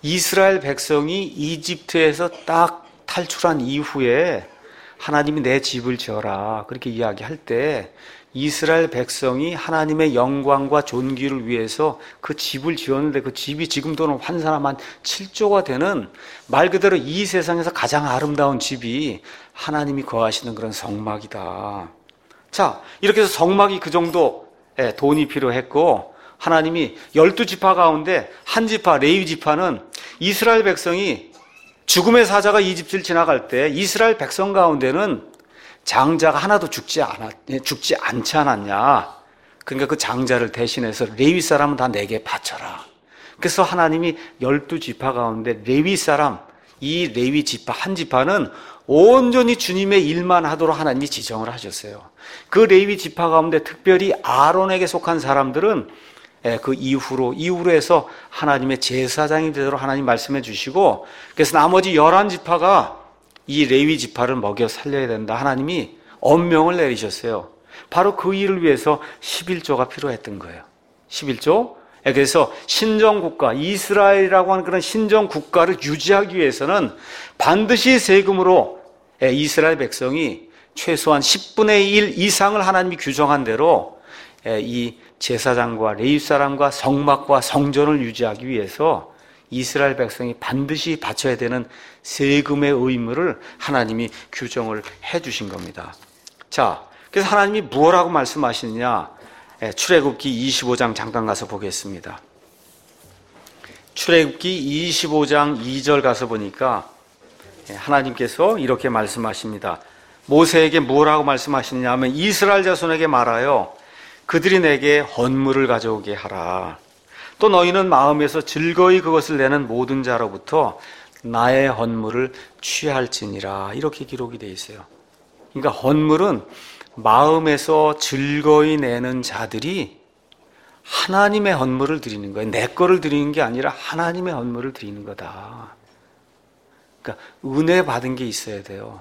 이스라엘 백성이 이집트에서 딱 탈출한 이후에 하나님이 내 집을 지어라 그렇게 이야기할 때 이스라엘 백성이 하나님의 영광과 존귀를 위해서 그 집을 지었는데 그 집이 지금도는 환산하면 한 7조가 되는 말 그대로 이 세상에서 가장 아름다운 집이 하나님이 거하시는 그런 성막이다. 자, 이렇게 해서 성막이 그 정도 돈이 필요했고 하나님이 12지파 가운데 한 지파 레위 지파는 이스라엘 백성이 죽음의 사자가 이집트를 지나갈 때 이스라엘 백성 가운데는 장자가 하나도 죽지 않지 않았냐. 그러니까 그 장자를 대신해서 레위 사람은 다 내게 바쳐라. 그래서 하나님이 12지파 가운데 레위 사람, 이 레위 지파 한 지파는 온전히 주님의 일만 하도록 하나님이 지정을 하셨어요. 그 레위 지파 가운데 특별히 아론에게 속한 사람들은 그 이후로 해서 하나님의 제사장이 되도록 하나님 말씀해 주시고, 그래서 나머지 11지파가 이 레위 지파를 먹여 살려야 된다. 하나님이 엄명을 내리셨어요. 바로 그 일을 위해서 11조가 필요했던 거예요. 11조? 그래서 신정국가, 이스라엘이라고 하는 그런 신정국가를 유지하기 위해서는 반드시 세금으로 이스라엘 백성이 최소한 10분의 1 이상을 하나님이 규정한 대로 이 제사장과 레위 사람과 성막과 성전을 유지하기 위해서 이스라엘 백성이 반드시 바쳐야 되는 세금의 의무를 하나님이 규정을 해 주신 겁니다. 자, 그래서 하나님이 무엇라고 말씀하시느냐? 출애굽기 25장 잠깐 가서 보겠습니다. 출애굽기 25장 2절 가서 보니까 하나님께서 이렇게 말씀하십니다. 모세에게 뭐라고 말씀하시느냐 하면 이스라엘 자손에게 말하여 그들이 내게 헌물을 가져오게 하라. 또 너희는 마음에서 즐거이 그것을 내는 모든 자로부터 나의 헌물을 취할지니라. 이렇게 기록이 되어 있어요. 그러니까 헌물은 마음에서 즐거이 내는 자들이 하나님의 헌물을 드리는 거예요. 내 거를 드리는 게 아니라 하나님의 헌물을 드리는 거다. 그러니까 은혜 받은 게 있어야 돼요.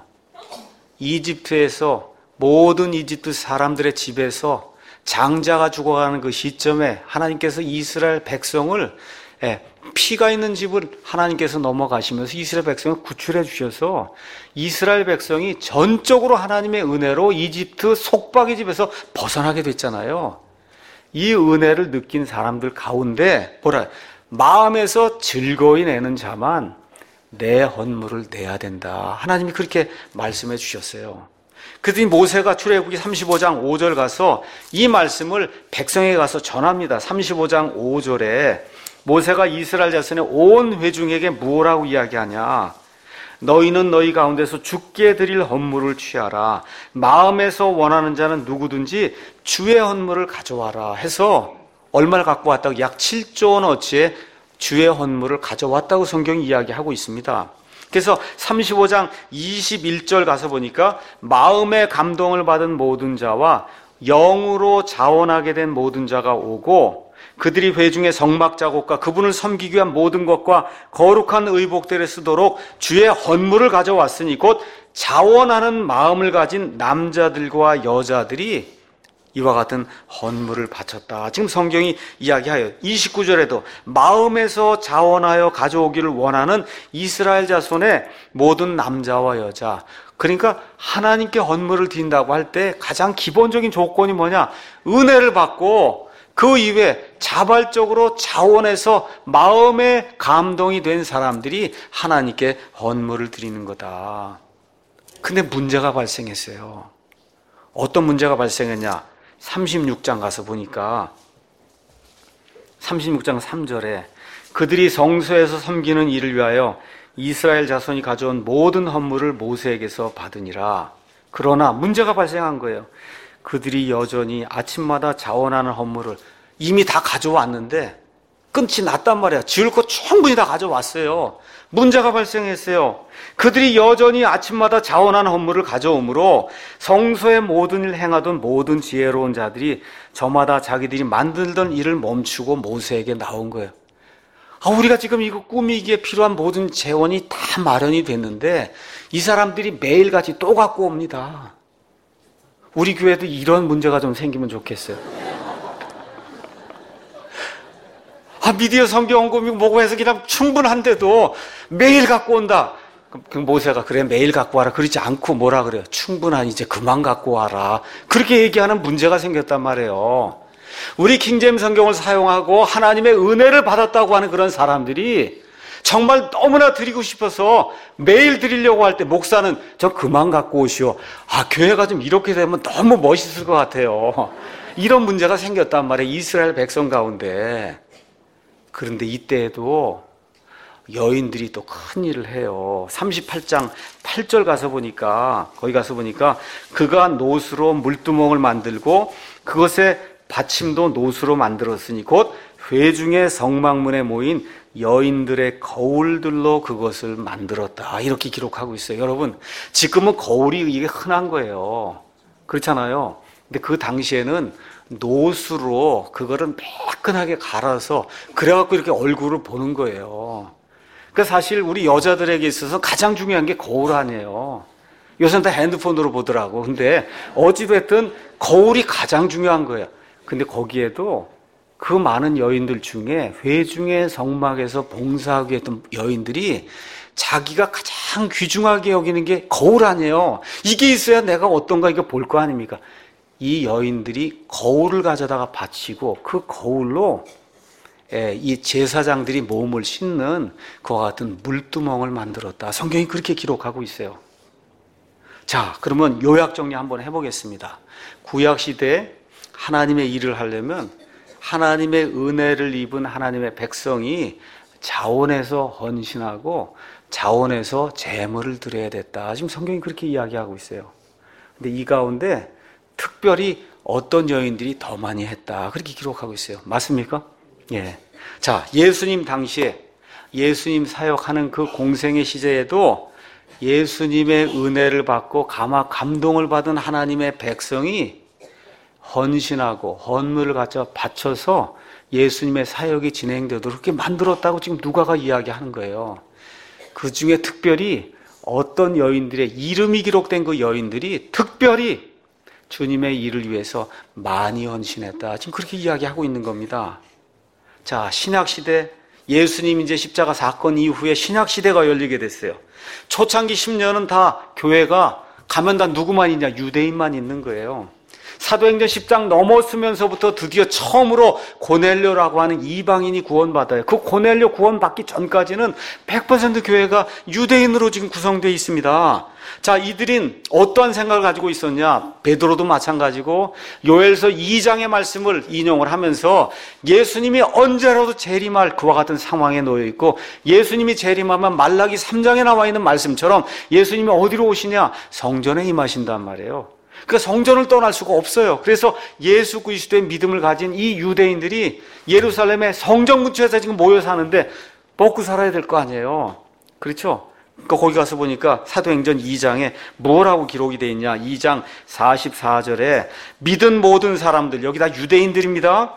이집트에서 모든 이집트 사람들의 집에서 장자가 죽어가는 그 시점에 하나님께서 이스라엘 백성을 피가 있는 집을 하나님께서 넘어가시면서 이스라엘 백성을 구출해 주셔서 이스라엘 백성이 전적으로 하나님의 은혜로 이집트 속박의 집에서 벗어나게 됐잖아요. 이 은혜를 느낀 사람들 가운데 마음에서 즐거이 내는 자만 내 헌물을 내야 된다. 하나님이 그렇게 말씀해 주셨어요. 그랬더니 모세가 출애굽기 35장 5절 가서 이 말씀을 백성에게 가서 전합니다. 35장 5절에 모세가 이스라엘 자손의 온 회중에게 뭐라고 이야기하냐? 너희는 너희 가운데서 주께 드릴 헌물을 취하라. 마음에서 원하는 자는 누구든지 주의 헌물을 가져와라 해서 얼마를 갖고 왔다고? 약 7조 원어치의 주의 헌물을 가져왔다고 성경이 이야기하고 있습니다. 그래서 35장 21절 가서 보니까 마음의 감동을 받은 모든 자와 영으로 자원하게 된 모든 자가 오고 그들이 회중의 성막 작업과 그분을 섬기기 위한 모든 것과 거룩한 의복들을 쓰도록 주의 헌물을 가져왔으니 곧 자원하는 마음을 가진 남자들과 여자들이 이와 같은 헌물을 바쳤다. 지금 성경이 이야기하여 29절에도 마음에서 자원하여 가져오기를 원하는 이스라엘 자손의 모든 남자와 여자, 그러니까 하나님께 헌물을 드린다고 할 때 가장 기본적인 조건이 뭐냐? 은혜를 받고 그 이후에 자발적으로 자원해서 마음에 감동이 된 사람들이 하나님께 헌물을 드리는 거다. 근데 문제가 발생했어요. 어떤 문제가 발생했냐? 36장 가서 보니까 36장 3절에 그들이 성소에서 섬기는 일을 위하여 이스라엘 자손이 가져온 모든 헌물을 모세에게서 받으니라. 그러나 문제가 발생한 거예요. 그들이 여전히 아침마다 자원하는 헌물을 이미 다 가져왔는데 끝이 났단 말이야. 지을 거 충분히 다 가져왔어요. 문제가 발생했어요. 그들이 여전히 아침마다 자원하는 헌물을 가져오므로 성소의 모든 일 행하던 모든 지혜로운 자들이 저마다 자기들이 만들던 일을 멈추고 모세에게 나온 거예요. 우리가 지금 이거 꾸미기에 필요한 모든 재원이 다 마련이 됐는데 이 사람들이 매일같이 또 갖고 옵니다. 우리 교회도 이런 문제가 좀 생기면 좋겠어요. 미디어 성경 원금이고 뭐고 해서 그냥 충분한데도 매일 갖고 온다. 그 모세가 그래 매일 갖고 와라 그러지 않고 뭐라 그래요? 충분하니 이제 그만 갖고 와라. 그렇게 얘기하는 문제가 생겼단 말이에요. 우리 킹제임스 성경을 사용하고 하나님의 은혜를 받았다고 하는 그런 사람들이 정말 너무나 드리고 싶어서 매일 드리려고 할 때 목사는 저 그만 갖고 오시오. 교회가 좀 이렇게 되면 너무 멋있을 것 같아요. 이런 문제가 생겼단 말이에요. 이스라엘 백성 가운데. 그런데 이때에도 여인들이 또 큰 일을 해요. 38장 8절 거기 가서 보니까 그가 노수로 물두멍을 만들고 그것에 받침도 노수로 만들었으니 곧 회중의 성막문에 모인 여인들의 거울들로 그것을 만들었다. 이렇게 기록하고 있어요. 여러분, 지금은 거울이 이게 흔한 거예요. 그렇잖아요. 근데 그 당시에는 노수로 그거를 매끈하게 갈아서 그래갖고 이렇게 얼굴을 보는 거예요. 그러니까 사실 우리 여자들에게 있어서 가장 중요한 게 거울 아니에요. 요새는 다 핸드폰으로 보더라고. 근데 어찌됐든 거울이 가장 중요한 거예요. 근데 거기에도 그 많은 여인들 중에 회중의 성막에서 봉사하고 했던 여인들이 자기가 가장 귀중하게 여기는 게 거울 아니에요. 이게 있어야 내가 어떤가 이거 볼 거 아닙니까? 이 여인들이 거울을 가져다가 바치고 그 거울로 이 제사장들이 몸을 씻는 그와 같은 물두멍을 만들었다. 성경이 그렇게 기록하고 있어요. 자, 그러면 요약 정리 한번 해보겠습니다. 구약시대에 하나님의 일을 하려면 하나님의 은혜를 입은 하나님의 백성이 자원해서 헌신하고 자원해서 제물을 드려야 됐다. 지금 성경이 그렇게 이야기하고 있어요. 근데 이 가운데 특별히 어떤 여인들이 더 많이 했다. 그렇게 기록하고 있어요. 맞습니까? 예. 자, 예수님 당시에 예수님 사역하는 그 공생의 시대에도 예수님의 은혜를 받고 감동을 받은 하나님의 백성이 헌신하고 헌물을 갖다 바쳐서 예수님의 사역이 진행되도록 그렇게 만들었다고 지금 누가가 이야기하는 거예요. 그 중에 특별히 어떤 여인들의 이름이 기록된 그 여인들이 특별히 주님의 일을 위해서 많이 헌신했다. 지금 그렇게 이야기하고 있는 겁니다. 자, 신약시대 예수님 이제 십자가 사건 이후에 신약시대가 열리게 됐어요. 초창기 10년은 다 교회가 가면 다 누구만 있냐? 유대인만 있는 거예요. 사도행전 10장 넘었으면서부터 드디어 처음으로 고넬료라고 하는 이방인이 구원받아요. 그 고넬료 구원받기 전까지는 100% 교회가 유대인으로 지금 구성되어 있습니다. 자, 이들은 어떠한 생각을 가지고 있었냐? 베드로도 마찬가지고 요엘서 2장의 말씀을 인용을 하면서 예수님이 언제라도 재림할 그와 같은 상황에 놓여 있고 예수님이 재림하면 말라기 3장에 나와 있는 말씀처럼 예수님이 어디로 오시냐? 성전에 임하신단 말이에요. 그러니까 성전을 떠날 수가 없어요. 그래서 예수 그리스도의 믿음을 가진 이 유대인들이 예루살렘의 성전 근처에서 지금 모여 사는데 먹고 살아야 될 거 아니에요. 그렇죠? 그러니까 거기 가서 보니까 사도행전 2장에 뭐라고 기록이 되어 있냐? 2장 44절에 믿은 모든 사람들, 여기 다 유대인들입니다.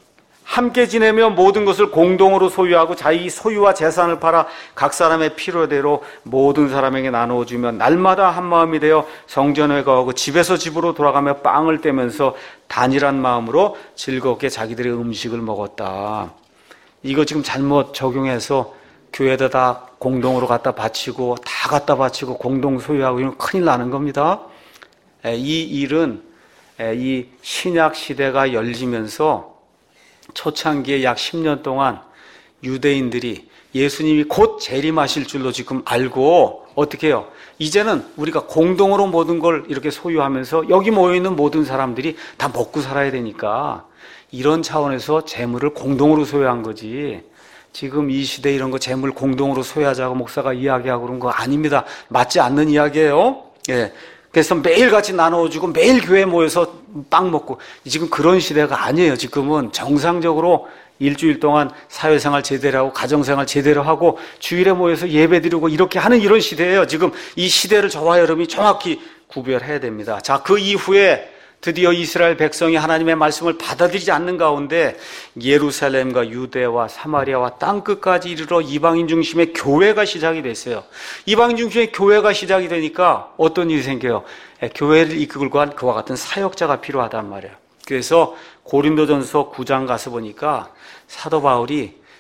함께 지내며 모든 것을 공동으로 소유하고 자기 소유와 재산을 팔아 각 사람의 필요대로 모든 사람에게 나누어주면 날마다 한 마음이 되어 성전에 가고 집에서 집으로 돌아가며 빵을 떼면서 단일한 마음으로 즐겁게 자기들의 음식을 먹었다. 이거 지금 잘못 적용해서 교회에다 다 공동으로 갖다 바치고 다 갖다 바치고 공동 소유하고 이러면 큰일 나는 겁니다. 이 일은 이 신약 시대가 열리면서 초창기에 약 10년 동안 유대인들이 예수님이 곧 재림하실 줄로 지금 알고 어떻게 해요? 이제는 우리가 공동으로 모든 걸 이렇게 소유하면서 여기 모여있는 모든 사람들이 다 먹고 살아야 되니까 이런 차원에서 재물을 공동으로 소유한 거지. 지금 이 시대 이런 거 재물 공동으로 소유하자고 목사가 이야기하고 그런 거 아닙니다. 맞지 않는 이야기예요. 예. 그래서 매일같이 나눠주고 매일 교회에 모여서 빵 먹고 지금 그런 시대가 아니에요. 지금은 정상적으로 일주일 동안 사회생활 제대로 하고 가정생활 제대로 하고 주일에 모여서 예배드리고 이렇게 하는 이런 시대예요. 지금 이 시대를 저와 여러분이 정확히 구별해야 됩니다. 자, 그 이후에 드디어 이스라엘 백성이 하나님의 말씀을 받아들이지 않는 가운데 예루살렘과 유대와 사마리아와 땅끝까지 이르러 이방인 중심의 교회가 시작이 됐어요. 이방인 중심의 교회가 시작이 되니까 어떤 일이 생겨요? 교회를 이끌고 한 그와 같은 사역자가 필요하단 말이에요. 그래서 고린도전서 9장 가서 보니까 사도 바울이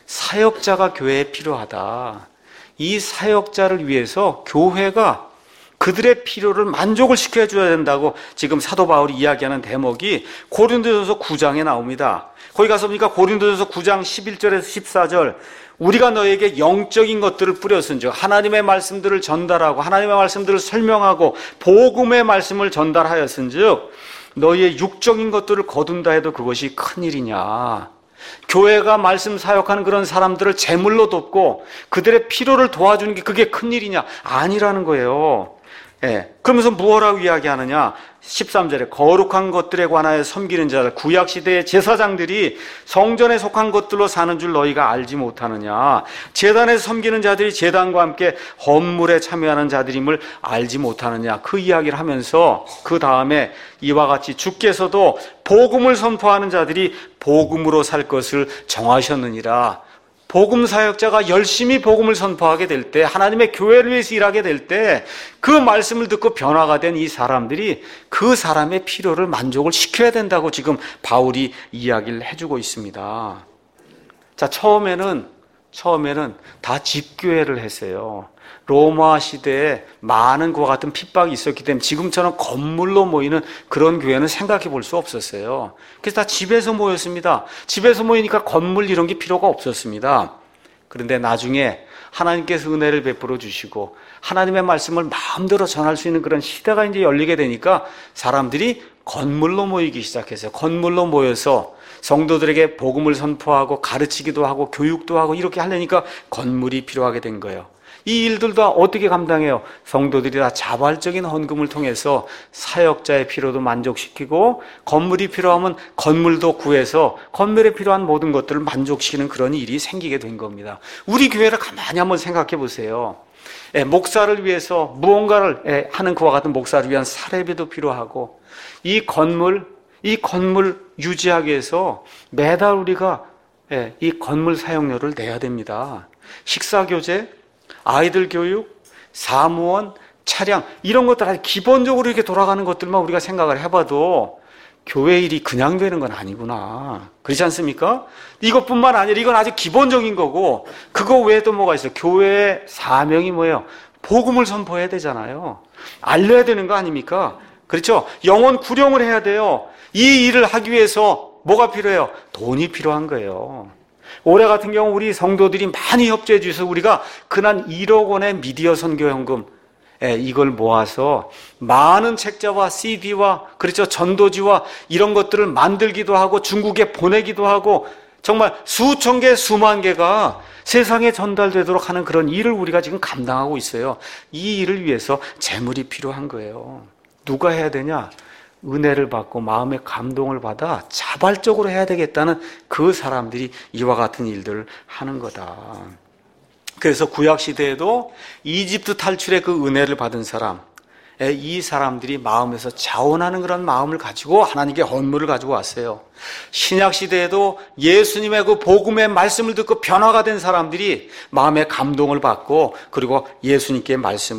사역자가 교회에 필요하다. 이 사역자를 위해서 교회가 그들의 필요를 만족을 시켜줘야 된다고 지금 사도 바울이 이야기하는 대목이 고린도전서 9장에 나옵니다. 거기 가서 보니까 고린도전서 9장 11절에서 14절, 우리가 너에게 영적인 것들을 뿌렸은즉 하나님의 말씀들을 전달하고 하나님의 말씀들을 설명하고 복음의 말씀을 전달하였은즉 너희의 육적인 것들을 거둔다 해도 그것이 큰일이냐. 교회가 말씀 사역하는 그런 사람들을 제물로 돕고 그들의 필요를 도와주는 게 그게 큰일이냐? 아니라는 거예요. 예. 그러면서 무엇라고 이야기하느냐? 13절에 거룩한 것들에 관하여 섬기는 자들, 구약시대의 제사장들이 성전에 속한 것들로 사는 줄 너희가 알지 못하느냐? 제단에서 섬기는 자들이 제단과 함께 헌물에 참여하는 자들임을 알지 못하느냐? 그 이야기를 하면서 그 다음에 이와 같이 주께서도 복음을 선포하는 자들이 복음으로 살 것을 정하셨느니라. 복음 사역자가 열심히 복음을 선포하게 될 때, 하나님의 교회를 위해서 일하게 될 때 그 말씀을 듣고 변화가 된 이 사람들이 그 사람의 필요를 만족을 시켜야 된다고 지금 바울이 이야기를 해주고 있습니다. 자, 처음에는 다 집교회를 했어요. 로마 시대에 많은 그와 같은 핍박이 있었기 때문에 지금처럼 건물로 모이는 그런 교회는 생각해 볼 수 없었어요. 그래서 다 집에서 모였습니다. 집에서 모이니까 건물 이런 게 필요가 없었습니다. 그런데 나중에 하나님께서 은혜를 베풀어 주시고 하나님의 말씀을 마음대로 전할 수 있는 그런 시대가 이제 열리게 되니까 사람들이 건물로 모이기 시작했어요. 건물로 모여서 성도들에게 복음을 선포하고 가르치기도 하고 교육도 하고 이렇게 하려니까 건물이 필요하게 된 거예요. 이 일들도 어떻게 감당해요? 성도들이 다 자발적인 헌금을 통해서 사역자의 필요도 만족시키고 건물이 필요하면 건물도 구해서 건물에 필요한 모든 것들을 만족시키는 그런 일이 생기게 된 겁니다. 우리 교회를 가만히 한번 생각해 보세요. 목사를 위해서 무언가를 하는 그와 같은 목사를 위한 사례비도 필요하고 이 건물 유지하기 위해서 매달 우리가 이 건물 사용료를 내야 됩니다. 식사교재, 아이들 교육, 사무원, 차량 이런 것들 아주 기본적으로 이렇게 돌아가는 것들만 우리가 생각을 해봐도 교회 일이 그냥 되는 건 아니구나. 그렇지 않습니까? 이것뿐만 아니라 이건 아주 기본적인 거고 그거 외에도 뭐가 있어요? 교회의 사명이 뭐예요? 복음을 선포해야 되잖아요. 알려야 되는 거 아닙니까? 그렇죠? 영혼 구령을 해야 돼요. 이 일을 하기 위해서 뭐가 필요해요? 돈이 필요한 거예요. 올해 같은 경우 우리 성도들이 많이 협조해 주셔서 우리가 근한 1억 원의 미디어 선교 헌금 이걸 모아서 많은 책자와 CD와 그렇죠 전도지와 이런 것들을 만들기도 하고 중국에 보내기도 하고 정말 수천 개 수만 개가 세상에 전달되도록 하는 그런 일을 우리가 지금 감당하고 있어요. 이 일을 위해서 재물이 필요한 거예요. 누가 해야 되냐? 은혜를 받고 마음의 감동을 받아 자발적으로 해야 되겠다는 그 사람들이 이와 같은 일들을 하는 거다. 그래서 구약시대에도 이집트 탈출의 그 은혜를 받은 사람, 이 사람들이 마음에서 자원하는 그런 마음을 가지고 하나님께 헌물을 가지고 왔어요. 신약시대에도 예수님의 그 복음의 말씀을 듣고 변화가 된 사람들이 마음의 감동을 받고 그리고 예수님께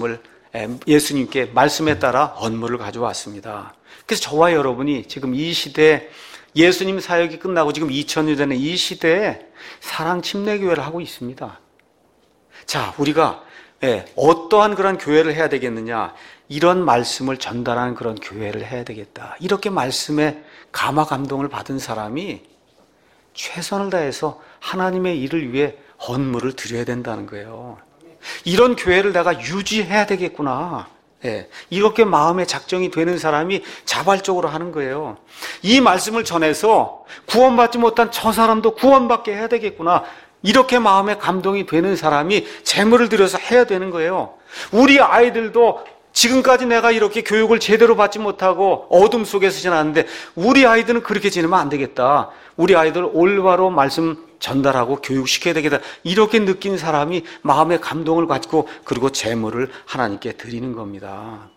말씀에 따라 헌물을 가져왔습니다. 그래서 저와 여러분이 지금 이 시대에 예수님 사역이 끝나고 지금 2000년 전에 이 시대에 사랑 침례교회를 하고 있습니다. 자, 우리가 어떠한 그런 교회를 해야 되겠느냐? 이런 말씀을 전달하는 그런 교회를 해야 되겠다. 이렇게 말씀에 감화 감동을 받은 사람이 최선을 다해서 하나님의 일을 위해 헌물을 드려야 된다는 거예요. 이런 교회를 내가 유지해야 되겠구나. 이렇게 마음의 작정이 되는 사람이 자발적으로 하는 거예요. 이 말씀을 전해서 구원받지 못한 저 사람도 구원받게 해야 되겠구나. 이렇게 마음의 감동이 되는 사람이 재물을 들여서 해야 되는 거예요. 우리 아이들도 지금까지 내가 이렇게 교육을 제대로 받지 못하고 어둠 속에서 지났는데 우리 아이들은 그렇게 지내면 안 되겠다. 우리 아이들 올바로 말씀 전달하고 교육시켜야 되겠다. 이렇게 느낀 사람이 마음의 감동을 가지고 그리고 재물을 하나님께 드리는 겁니다.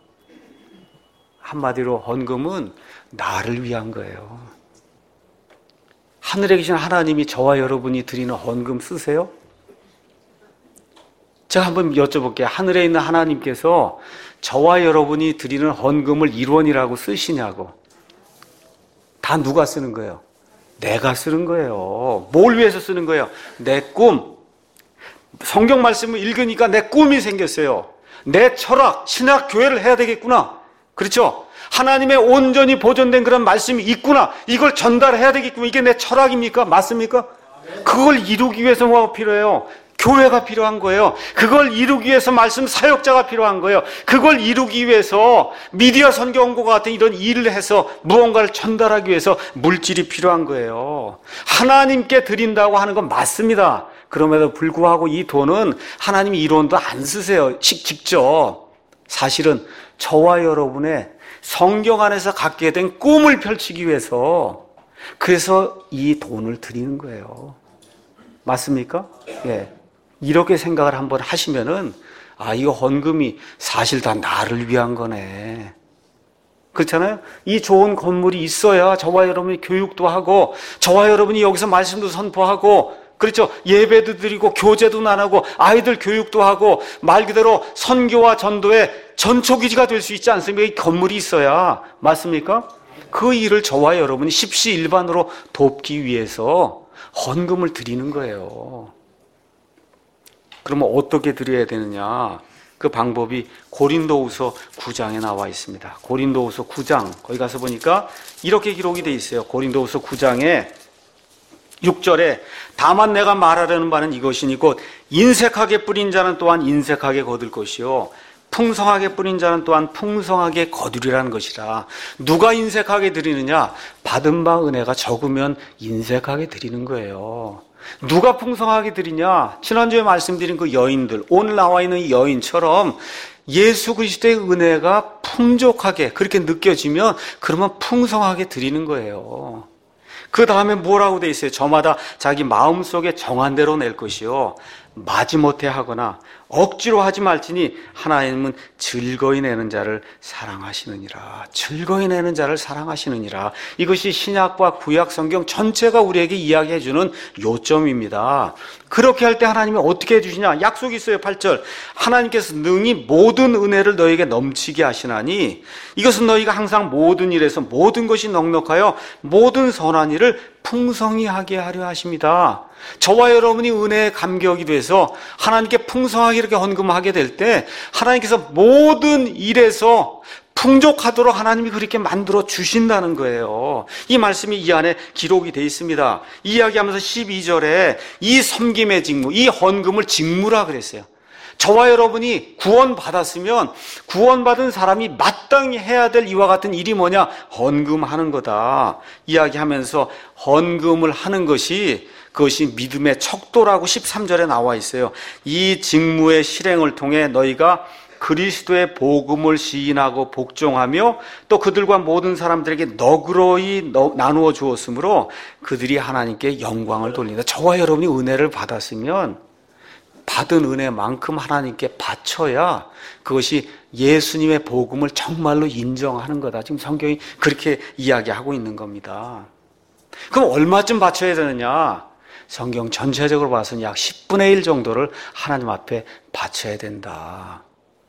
한마디로 헌금은 나를 위한 거예요. 하늘에 계신 하나님이 저와 여러분이 드리는 헌금 쓰세요? 제가 한번 여쭤볼게요. 하늘에 있는 하나님께서 저와 여러분이 드리는 헌금을 1원이라고 쓰시냐고. 다 누가 쓰는 거예요? 내가 쓰는 거예요. 뭘 위해서 쓰는 거예요? 내 꿈. 성경 말씀을 읽으니까 내 꿈이 생겼어요. 내 철학, 신학, 교회를 해야 되겠구나. 그렇죠? 하나님의 온전히 보존된 그런 말씀이 있구나. 이걸 전달해야 되겠구나. 이게 내 철학입니까? 맞습니까? 그걸 이루기 위해서 뭐가 필요해요? 교회가 필요한 거예요. 그걸 이루기 위해서 말씀 사역자가 필요한 거예요. 그걸 이루기 위해서 미디어 선교원과 같은 이런 일을 해서 무언가를 전달하기 위해서 물질이 필요한 거예요. 하나님께 드린다고 하는 건 맞습니다. 그럼에도 불구하고 이 돈은 하나님이 이 돈도 안 쓰세요. 직접. 사실은 저와 여러분의 성경 안에서 갖게 된 꿈을 펼치기 위해서 그래서 이 돈을 드리는 거예요. 맞습니까? 예. 이렇게 생각을 한번 하시면은 이거 헌금이 사실 다 나를 위한 거네. 그렇잖아요? 이 좋은 건물이 있어야 저와 여러분이 교육도 하고 저와 여러분이 여기서 말씀도 선포하고 그렇죠? 예배도 드리고 교제도 나누고 아이들 교육도 하고 말 그대로 선교와 전도의 전초기지가 될 수 있지 않습니까? 이 건물이 있어야. 맞습니까? 그 일을 저와 여러분이 십시일반으로 돕기 위해서 헌금을 드리는 거예요. 그러면 어떻게 드려야 되느냐? 그 방법이 고린도후서 9장에 나와 있습니다. 고린도후서 9장 거기 가서 보니까 이렇게 기록이 돼 있어요. 고린도후서 9장에 6절에 다만 내가 말하려는 바는 이것이니 곧 인색하게 뿌린 자는 또한 인색하게 거둘 것이요 풍성하게 뿌린 자는 또한 풍성하게 거두리라는 것이라. 누가 인색하게 드리느냐? 받은 바 은혜가 적으면 인색하게 드리는 거예요. 누가 풍성하게 드리냐? 지난주에 말씀드린 그 여인들, 오늘 나와 있는 이 여인처럼 예수 그리스도의 은혜가 풍족하게 그렇게 느껴지면 그러면 풍성하게 드리는 거예요. 그 다음에 뭐라고 돼 있어요? 저마다 자기 마음속에 정한 대로 낼 것이요 마지못해 하거나 억지로 하지 말지니 하나님은 즐거이 내는 자를 사랑하시느니라. 즐거이 내는 자를 사랑하시느니라. 이것이 신약과 구약 성경 전체가 우리에게 이야기해 주는 요점입니다. 그렇게 할 때 하나님이 어떻게 해주시냐? 약속이 있어요. 8절 하나님께서 능히 모든 은혜를 너에게 넘치게 하시나니 이것은 너희가 항상 모든 일에서 모든 것이 넉넉하여 모든 선한 일을 풍성히 하게 하려 하십니다. 저와 여러분이 은혜에 감격이 돼서 하나님께 풍성하게 이렇게 헌금하게 될 때 하나님께서 모든 일에서 풍족하도록 하나님이 그렇게 만들어 주신다는 거예요. 이 말씀이 이 안에 기록이 되어 있습니다. 이야기하면서 12절에 이 섬김의 직무, 이 헌금을 직무라 그랬어요. 저와 여러분이 구원받았으면 구원받은 사람이 마땅히 해야 될 이와 같은 일이 뭐냐? 헌금하는 거다. 이야기하면서 헌금을 하는 것이 그것이 믿음의 척도라고 13절에 나와 있어요. 이 직무의 실행을 통해 너희가 그리스도의 복음을 시인하고 복종하며 또 그들과 모든 사람들에게 너그러이 나누어 주었으므로 그들이 하나님께 영광을 돌린다. 저와 여러분이 은혜를 받았으면 받은 은혜만큼 하나님께 바쳐야 그것이 예수님의 복음을 정말로 인정하는 거다. 지금 성경이 그렇게 이야기하고 있는 겁니다. 그럼 얼마쯤 바쳐야 되느냐? 성경 전체적으로 봐서는 약 10분의 1 정도를 하나님 앞에 바쳐야 된다.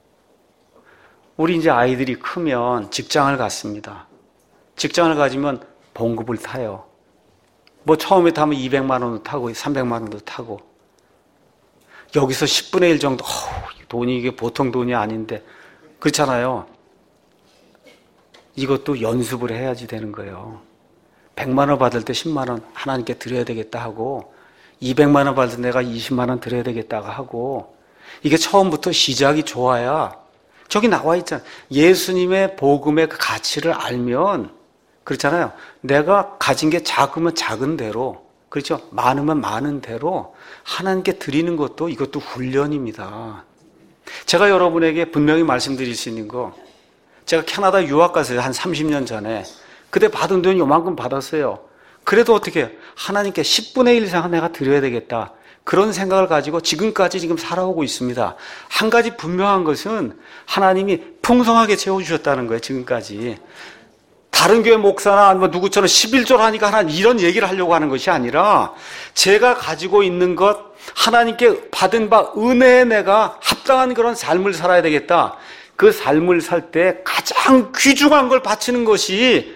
우리 이제 아이들이 크면 직장을 갔습니다. 직장을 가지면 봉급을 타요. 뭐 처음에 타면 200만 원도 타고 300만 원도 타고 여기서 10분의 1 정도 돈이 이게 보통 돈이 아닌데 그렇잖아요. 이것도 연습을 해야지 되는 거예요. 100만 원 받을 때 10만 원 하나님께 드려야 되겠다 하고 200만 원 받을 때 내가 20만 원 드려야 되겠다고 하고 이게 처음부터 시작이 좋아야 저기 나와 있잖아요. 예수님의 복음의 그 가치를 알면 그렇잖아요. 내가 가진 게 작으면 작은 대로 그렇죠. 많으면 많은 대로 하나님께 드리는 것도 이것도 훈련입니다. 제가 여러분에게 분명히 말씀드릴 수 있는 거 제가 캐나다 유학 갔어요. 한 30년 전에. 그때 받은 돈 요만큼 받았어요. 그래도 어떻게 해요? 하나님께 10분의 1 이상은 내가 드려야 되겠다. 그런 생각을 가지고 지금까지 지금 살아오고 있습니다. 한 가지 분명한 것은 하나님이 풍성하게 채워주셨다는 거예요. 지금까지. 다른 교회 목사나 아니면 누구처럼 11조를 하니까 하나님 이런 얘기를 하려고 하는 것이 아니라 제가 가지고 있는 것 하나님께 받은 바 은혜에 내가 합당한 그런 삶을 살아야 되겠다. 그 삶을 살 때 가장 귀중한 걸 바치는 것이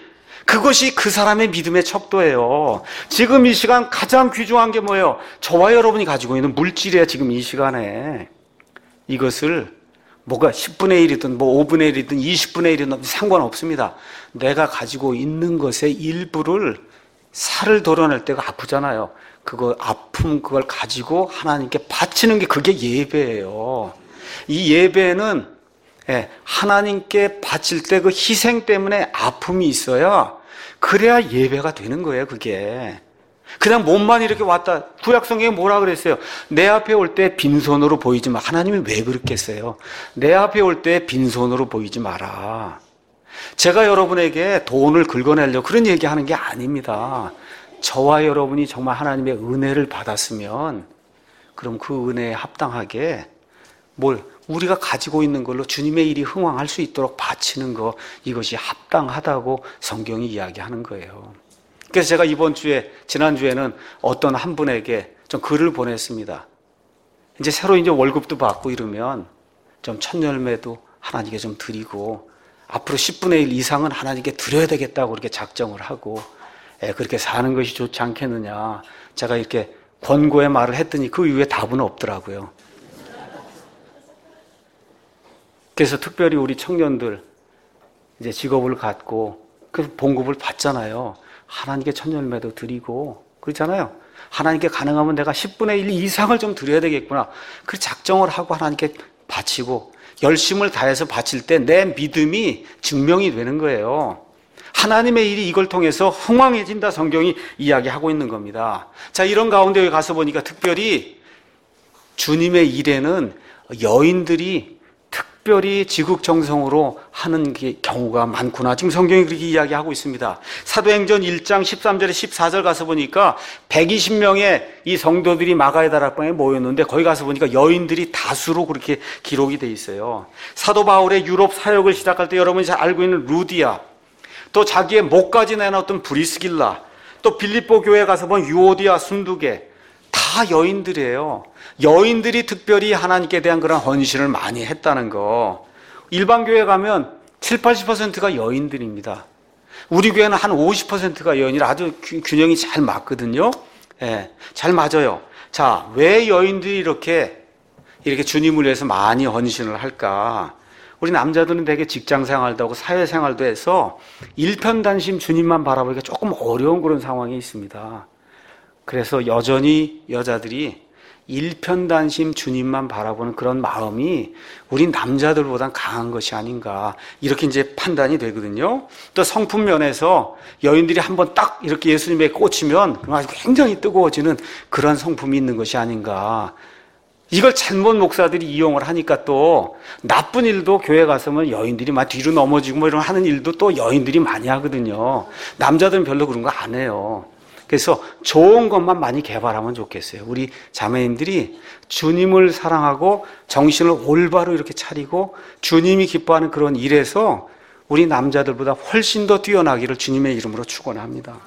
그것이 그 사람의 믿음의 척도예요. 지금 이 시간 가장 귀중한 게 뭐예요? 저와 여러분이 가지고 있는 물질이에요. 지금 이 시간에. 이것을 뭐가 10분의 1이든 뭐 5분의 1이든 20분의 1이든 상관없습니다. 내가 가지고 있는 것의 일부를 살을 덜어낼 때가 아프잖아요. 그거 아픔 그걸 가지고 하나님께 바치는 게 그게 예배예요. 이 예배는 하나님께 바칠 때 그 희생 때문에 아픔이 있어야 그래야 예배가 되는 거예요. 그게 그냥 몸만 이렇게 왔다. 구약 성경에 뭐라 그랬어요? 내 앞에 올 때 빈손으로 보이지 마. 하나님이 왜 그랬겠어요? 내 앞에 올 때 빈손으로 보이지 마라. 제가 여러분에게 돈을 긁어내려고 그런 얘기하는 게 아닙니다. 저와 여러분이 정말 하나님의 은혜를 받았으면 그럼 그 은혜에 합당하게 우리가 가지고 있는 걸로 주님의 일이 흥왕할 수 있도록 바치는 거, 이것이 합당하다고 성경이 이야기하는 거예요. 그래서 제가 지난주에는 어떤 한 분에게 좀 글을 보냈습니다. 이제 새로 월급도 받고 이러면 좀 첫 열매도 하나님께 좀 드리고 앞으로 10분의 1 이상은 하나님께 드려야 되겠다고 그렇게 작정을 하고 그렇게 사는 것이 좋지 않겠느냐. 제가 이렇게 권고의 말을 했더니 그 이후에 답은 없더라고요. 그래서 특별히 우리 청년들 이제 직업을 갖고 그 봉급을 받잖아요. 하나님께 첫 열매도 드리고 그렇잖아요. 하나님께 가능하면 내가 10분의 1 이상을 좀 드려야 되겠구나. 그 작정을 하고 하나님께 바치고 열심을 다해서 바칠 때 내 믿음이 증명이 되는 거예요. 하나님의 일이 이걸 통해서 흥왕해진다 성경이 이야기하고 있는 겁니다. 자, 이런 가운데 여기 가서 보니까 특별히 주님의 일에는 여인들이 특별히 지극정성으로 하는 경우가 많구나. 지금 성경이 그렇게 이야기하고 있습니다. 사도행전 1장 13절에 14절 가서 보니까 120명의 이 성도들이 마가의 다락방에 모였는데 거기 가서 보니까 여인들이 다수로 그렇게 기록이 돼 있어요. 사도 바울의 유럽 사역을 시작할 때 여러분이 잘 알고 있는 루디아, 또 자기의 목까지 내놨던 브리스길라, 또 빌립보 교회에 가서 본 유오디아, 순두계, 다 여인들이에요. 여인들이 특별히 하나님께 대한 그런 헌신을 많이 했다는 거. 일반 교회 가면 70, 80%가 여인들입니다. 우리 교회는 한 50%가 여인이라 아주 균형이 잘 맞거든요. 잘 맞아요. 자, 왜 여인들이 이렇게 주님을 위해서 많이 헌신을 할까? 우리 남자들은 되게 직장 생활도 하고 사회 생활도 해서 일편단심 주님만 바라보기가 조금 어려운 그런 상황이 있습니다. 그래서 여전히 여자들이 일편단심 주님만 바라보는 그런 마음이 우리 남자들보단 강한 것이 아닌가, 이렇게 이제 판단이 되거든요. 또 성품 면에서 여인들이 한번 딱 이렇게 예수님에 꽂히면 아주 굉장히 뜨거워지는 그런 성품이 있는 것이 아닌가. 이걸 잘못 목사들이 이용을 하니까 또 나쁜 일도 교회 가서면 여인들이 막 뒤로 넘어지고 뭐 이런 하는 일도 또 여인들이 많이 하거든요. 남자들은 별로 그런 거 안 해요. 그래서 좋은 것만 많이 개발하면 좋겠어요. 우리 자매님들이 주님을 사랑하고 정신을 올바로 이렇게 차리고 주님이 기뻐하는 그런 일에서 우리 남자들보다 훨씬 더 뛰어나기를 주님의 이름으로 축원합니다.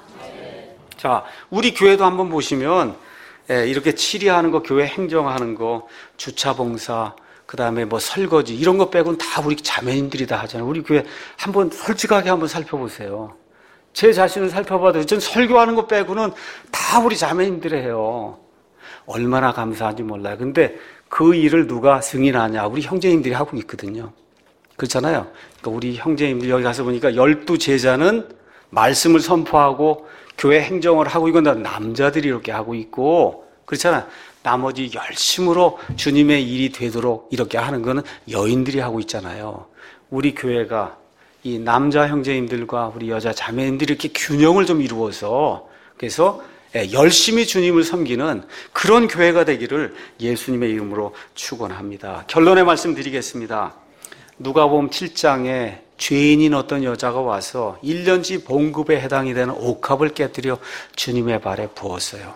자, 우리 교회도 한번 보시면 이렇게 치리하는 거, 교회 행정하는 거, 주차 봉사, 그 다음에 뭐 설거지 이런 거 빼고는 다 우리 자매님들이 다 하잖아요. 우리 교회 한번 솔직하게 한번 살펴보세요. 제 자신을 살펴봐도 전 설교하는 거 빼고는 다 우리 자매님들이 해요. 얼마나 감사한지 몰라요. 근데 그 일을 누가 승인하냐? 우리 형제님들이 하고 있거든요. 그렇잖아요. 그러니까 우리 형제님들 여기 가서 보니까 12제자는 말씀을 선포하고 교회 행정을 하고, 이건 다 남자들이 이렇게 하고 있고, 그렇잖아요. 나머지 열심으로 주님의 일이 되도록 이렇게 하는 거는 여인들이 하고 있잖아요. 우리 교회가 이 남자 형제님들과 우리 여자 자매님들이 이렇게 균형을 좀 이루어서, 그래서 열심히 주님을 섬기는 그런 교회가 되기를 예수님의 이름으로 축원합니다. 결론의 말씀 드리겠습니다. 누가복음 7장에 죄인인 어떤 여자가 와서 1년치 봉급에 해당이 되는 옥합을 깨뜨려 주님의 발에 부었어요.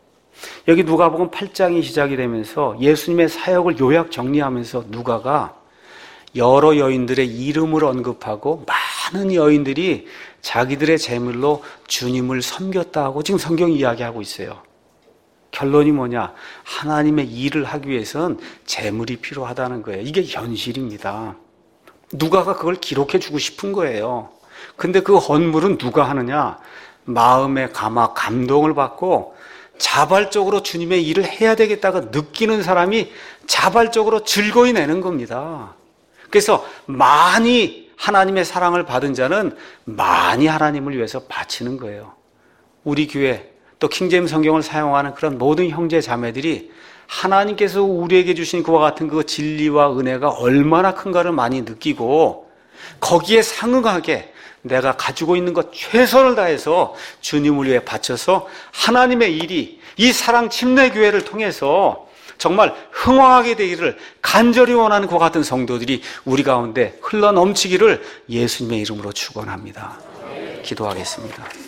여기 누가복음 8장이 시작이 되면서 예수님의 사역을 요약 정리하면서 누가가 여러 여인들의 이름을 언급하고 많은 여인들이 자기들의 재물로 주님을 섬겼다고 지금 성경이 이야기하고 있어요. 결론이 뭐냐? 하나님의 일을 하기 위해서는 재물이 필요하다는 거예요. 이게 현실입니다. 누가가 그걸 기록해 주고 싶은 거예요. 근데 그 헌물은 누가 하느냐? 마음의 감동을 받고 자발적으로 주님의 일을 해야 되겠다고 느끼는 사람이 자발적으로 즐거이 내는 겁니다. 그래서 많이 하나님의 사랑을 받은 자는 많이 하나님을 위해서 바치는 거예요. 우리 교회 또 킹제임스 성경을 사용하는 그런 모든 형제 자매들이 하나님께서 우리에게 주신 그와 같은 그 진리와 은혜가 얼마나 큰가를 많이 느끼고 거기에 상응하게 내가 가지고 있는 것 최선을 다해서 주님을 위해 바쳐서 하나님의 일이 이 사랑 침례교회를 통해서 정말 흥왕하게 되기를 간절히 원하는 그와 같은 성도들이 우리 가운데 흘러넘치기를 예수님의 이름으로 축원합니다. 기도하겠습니다.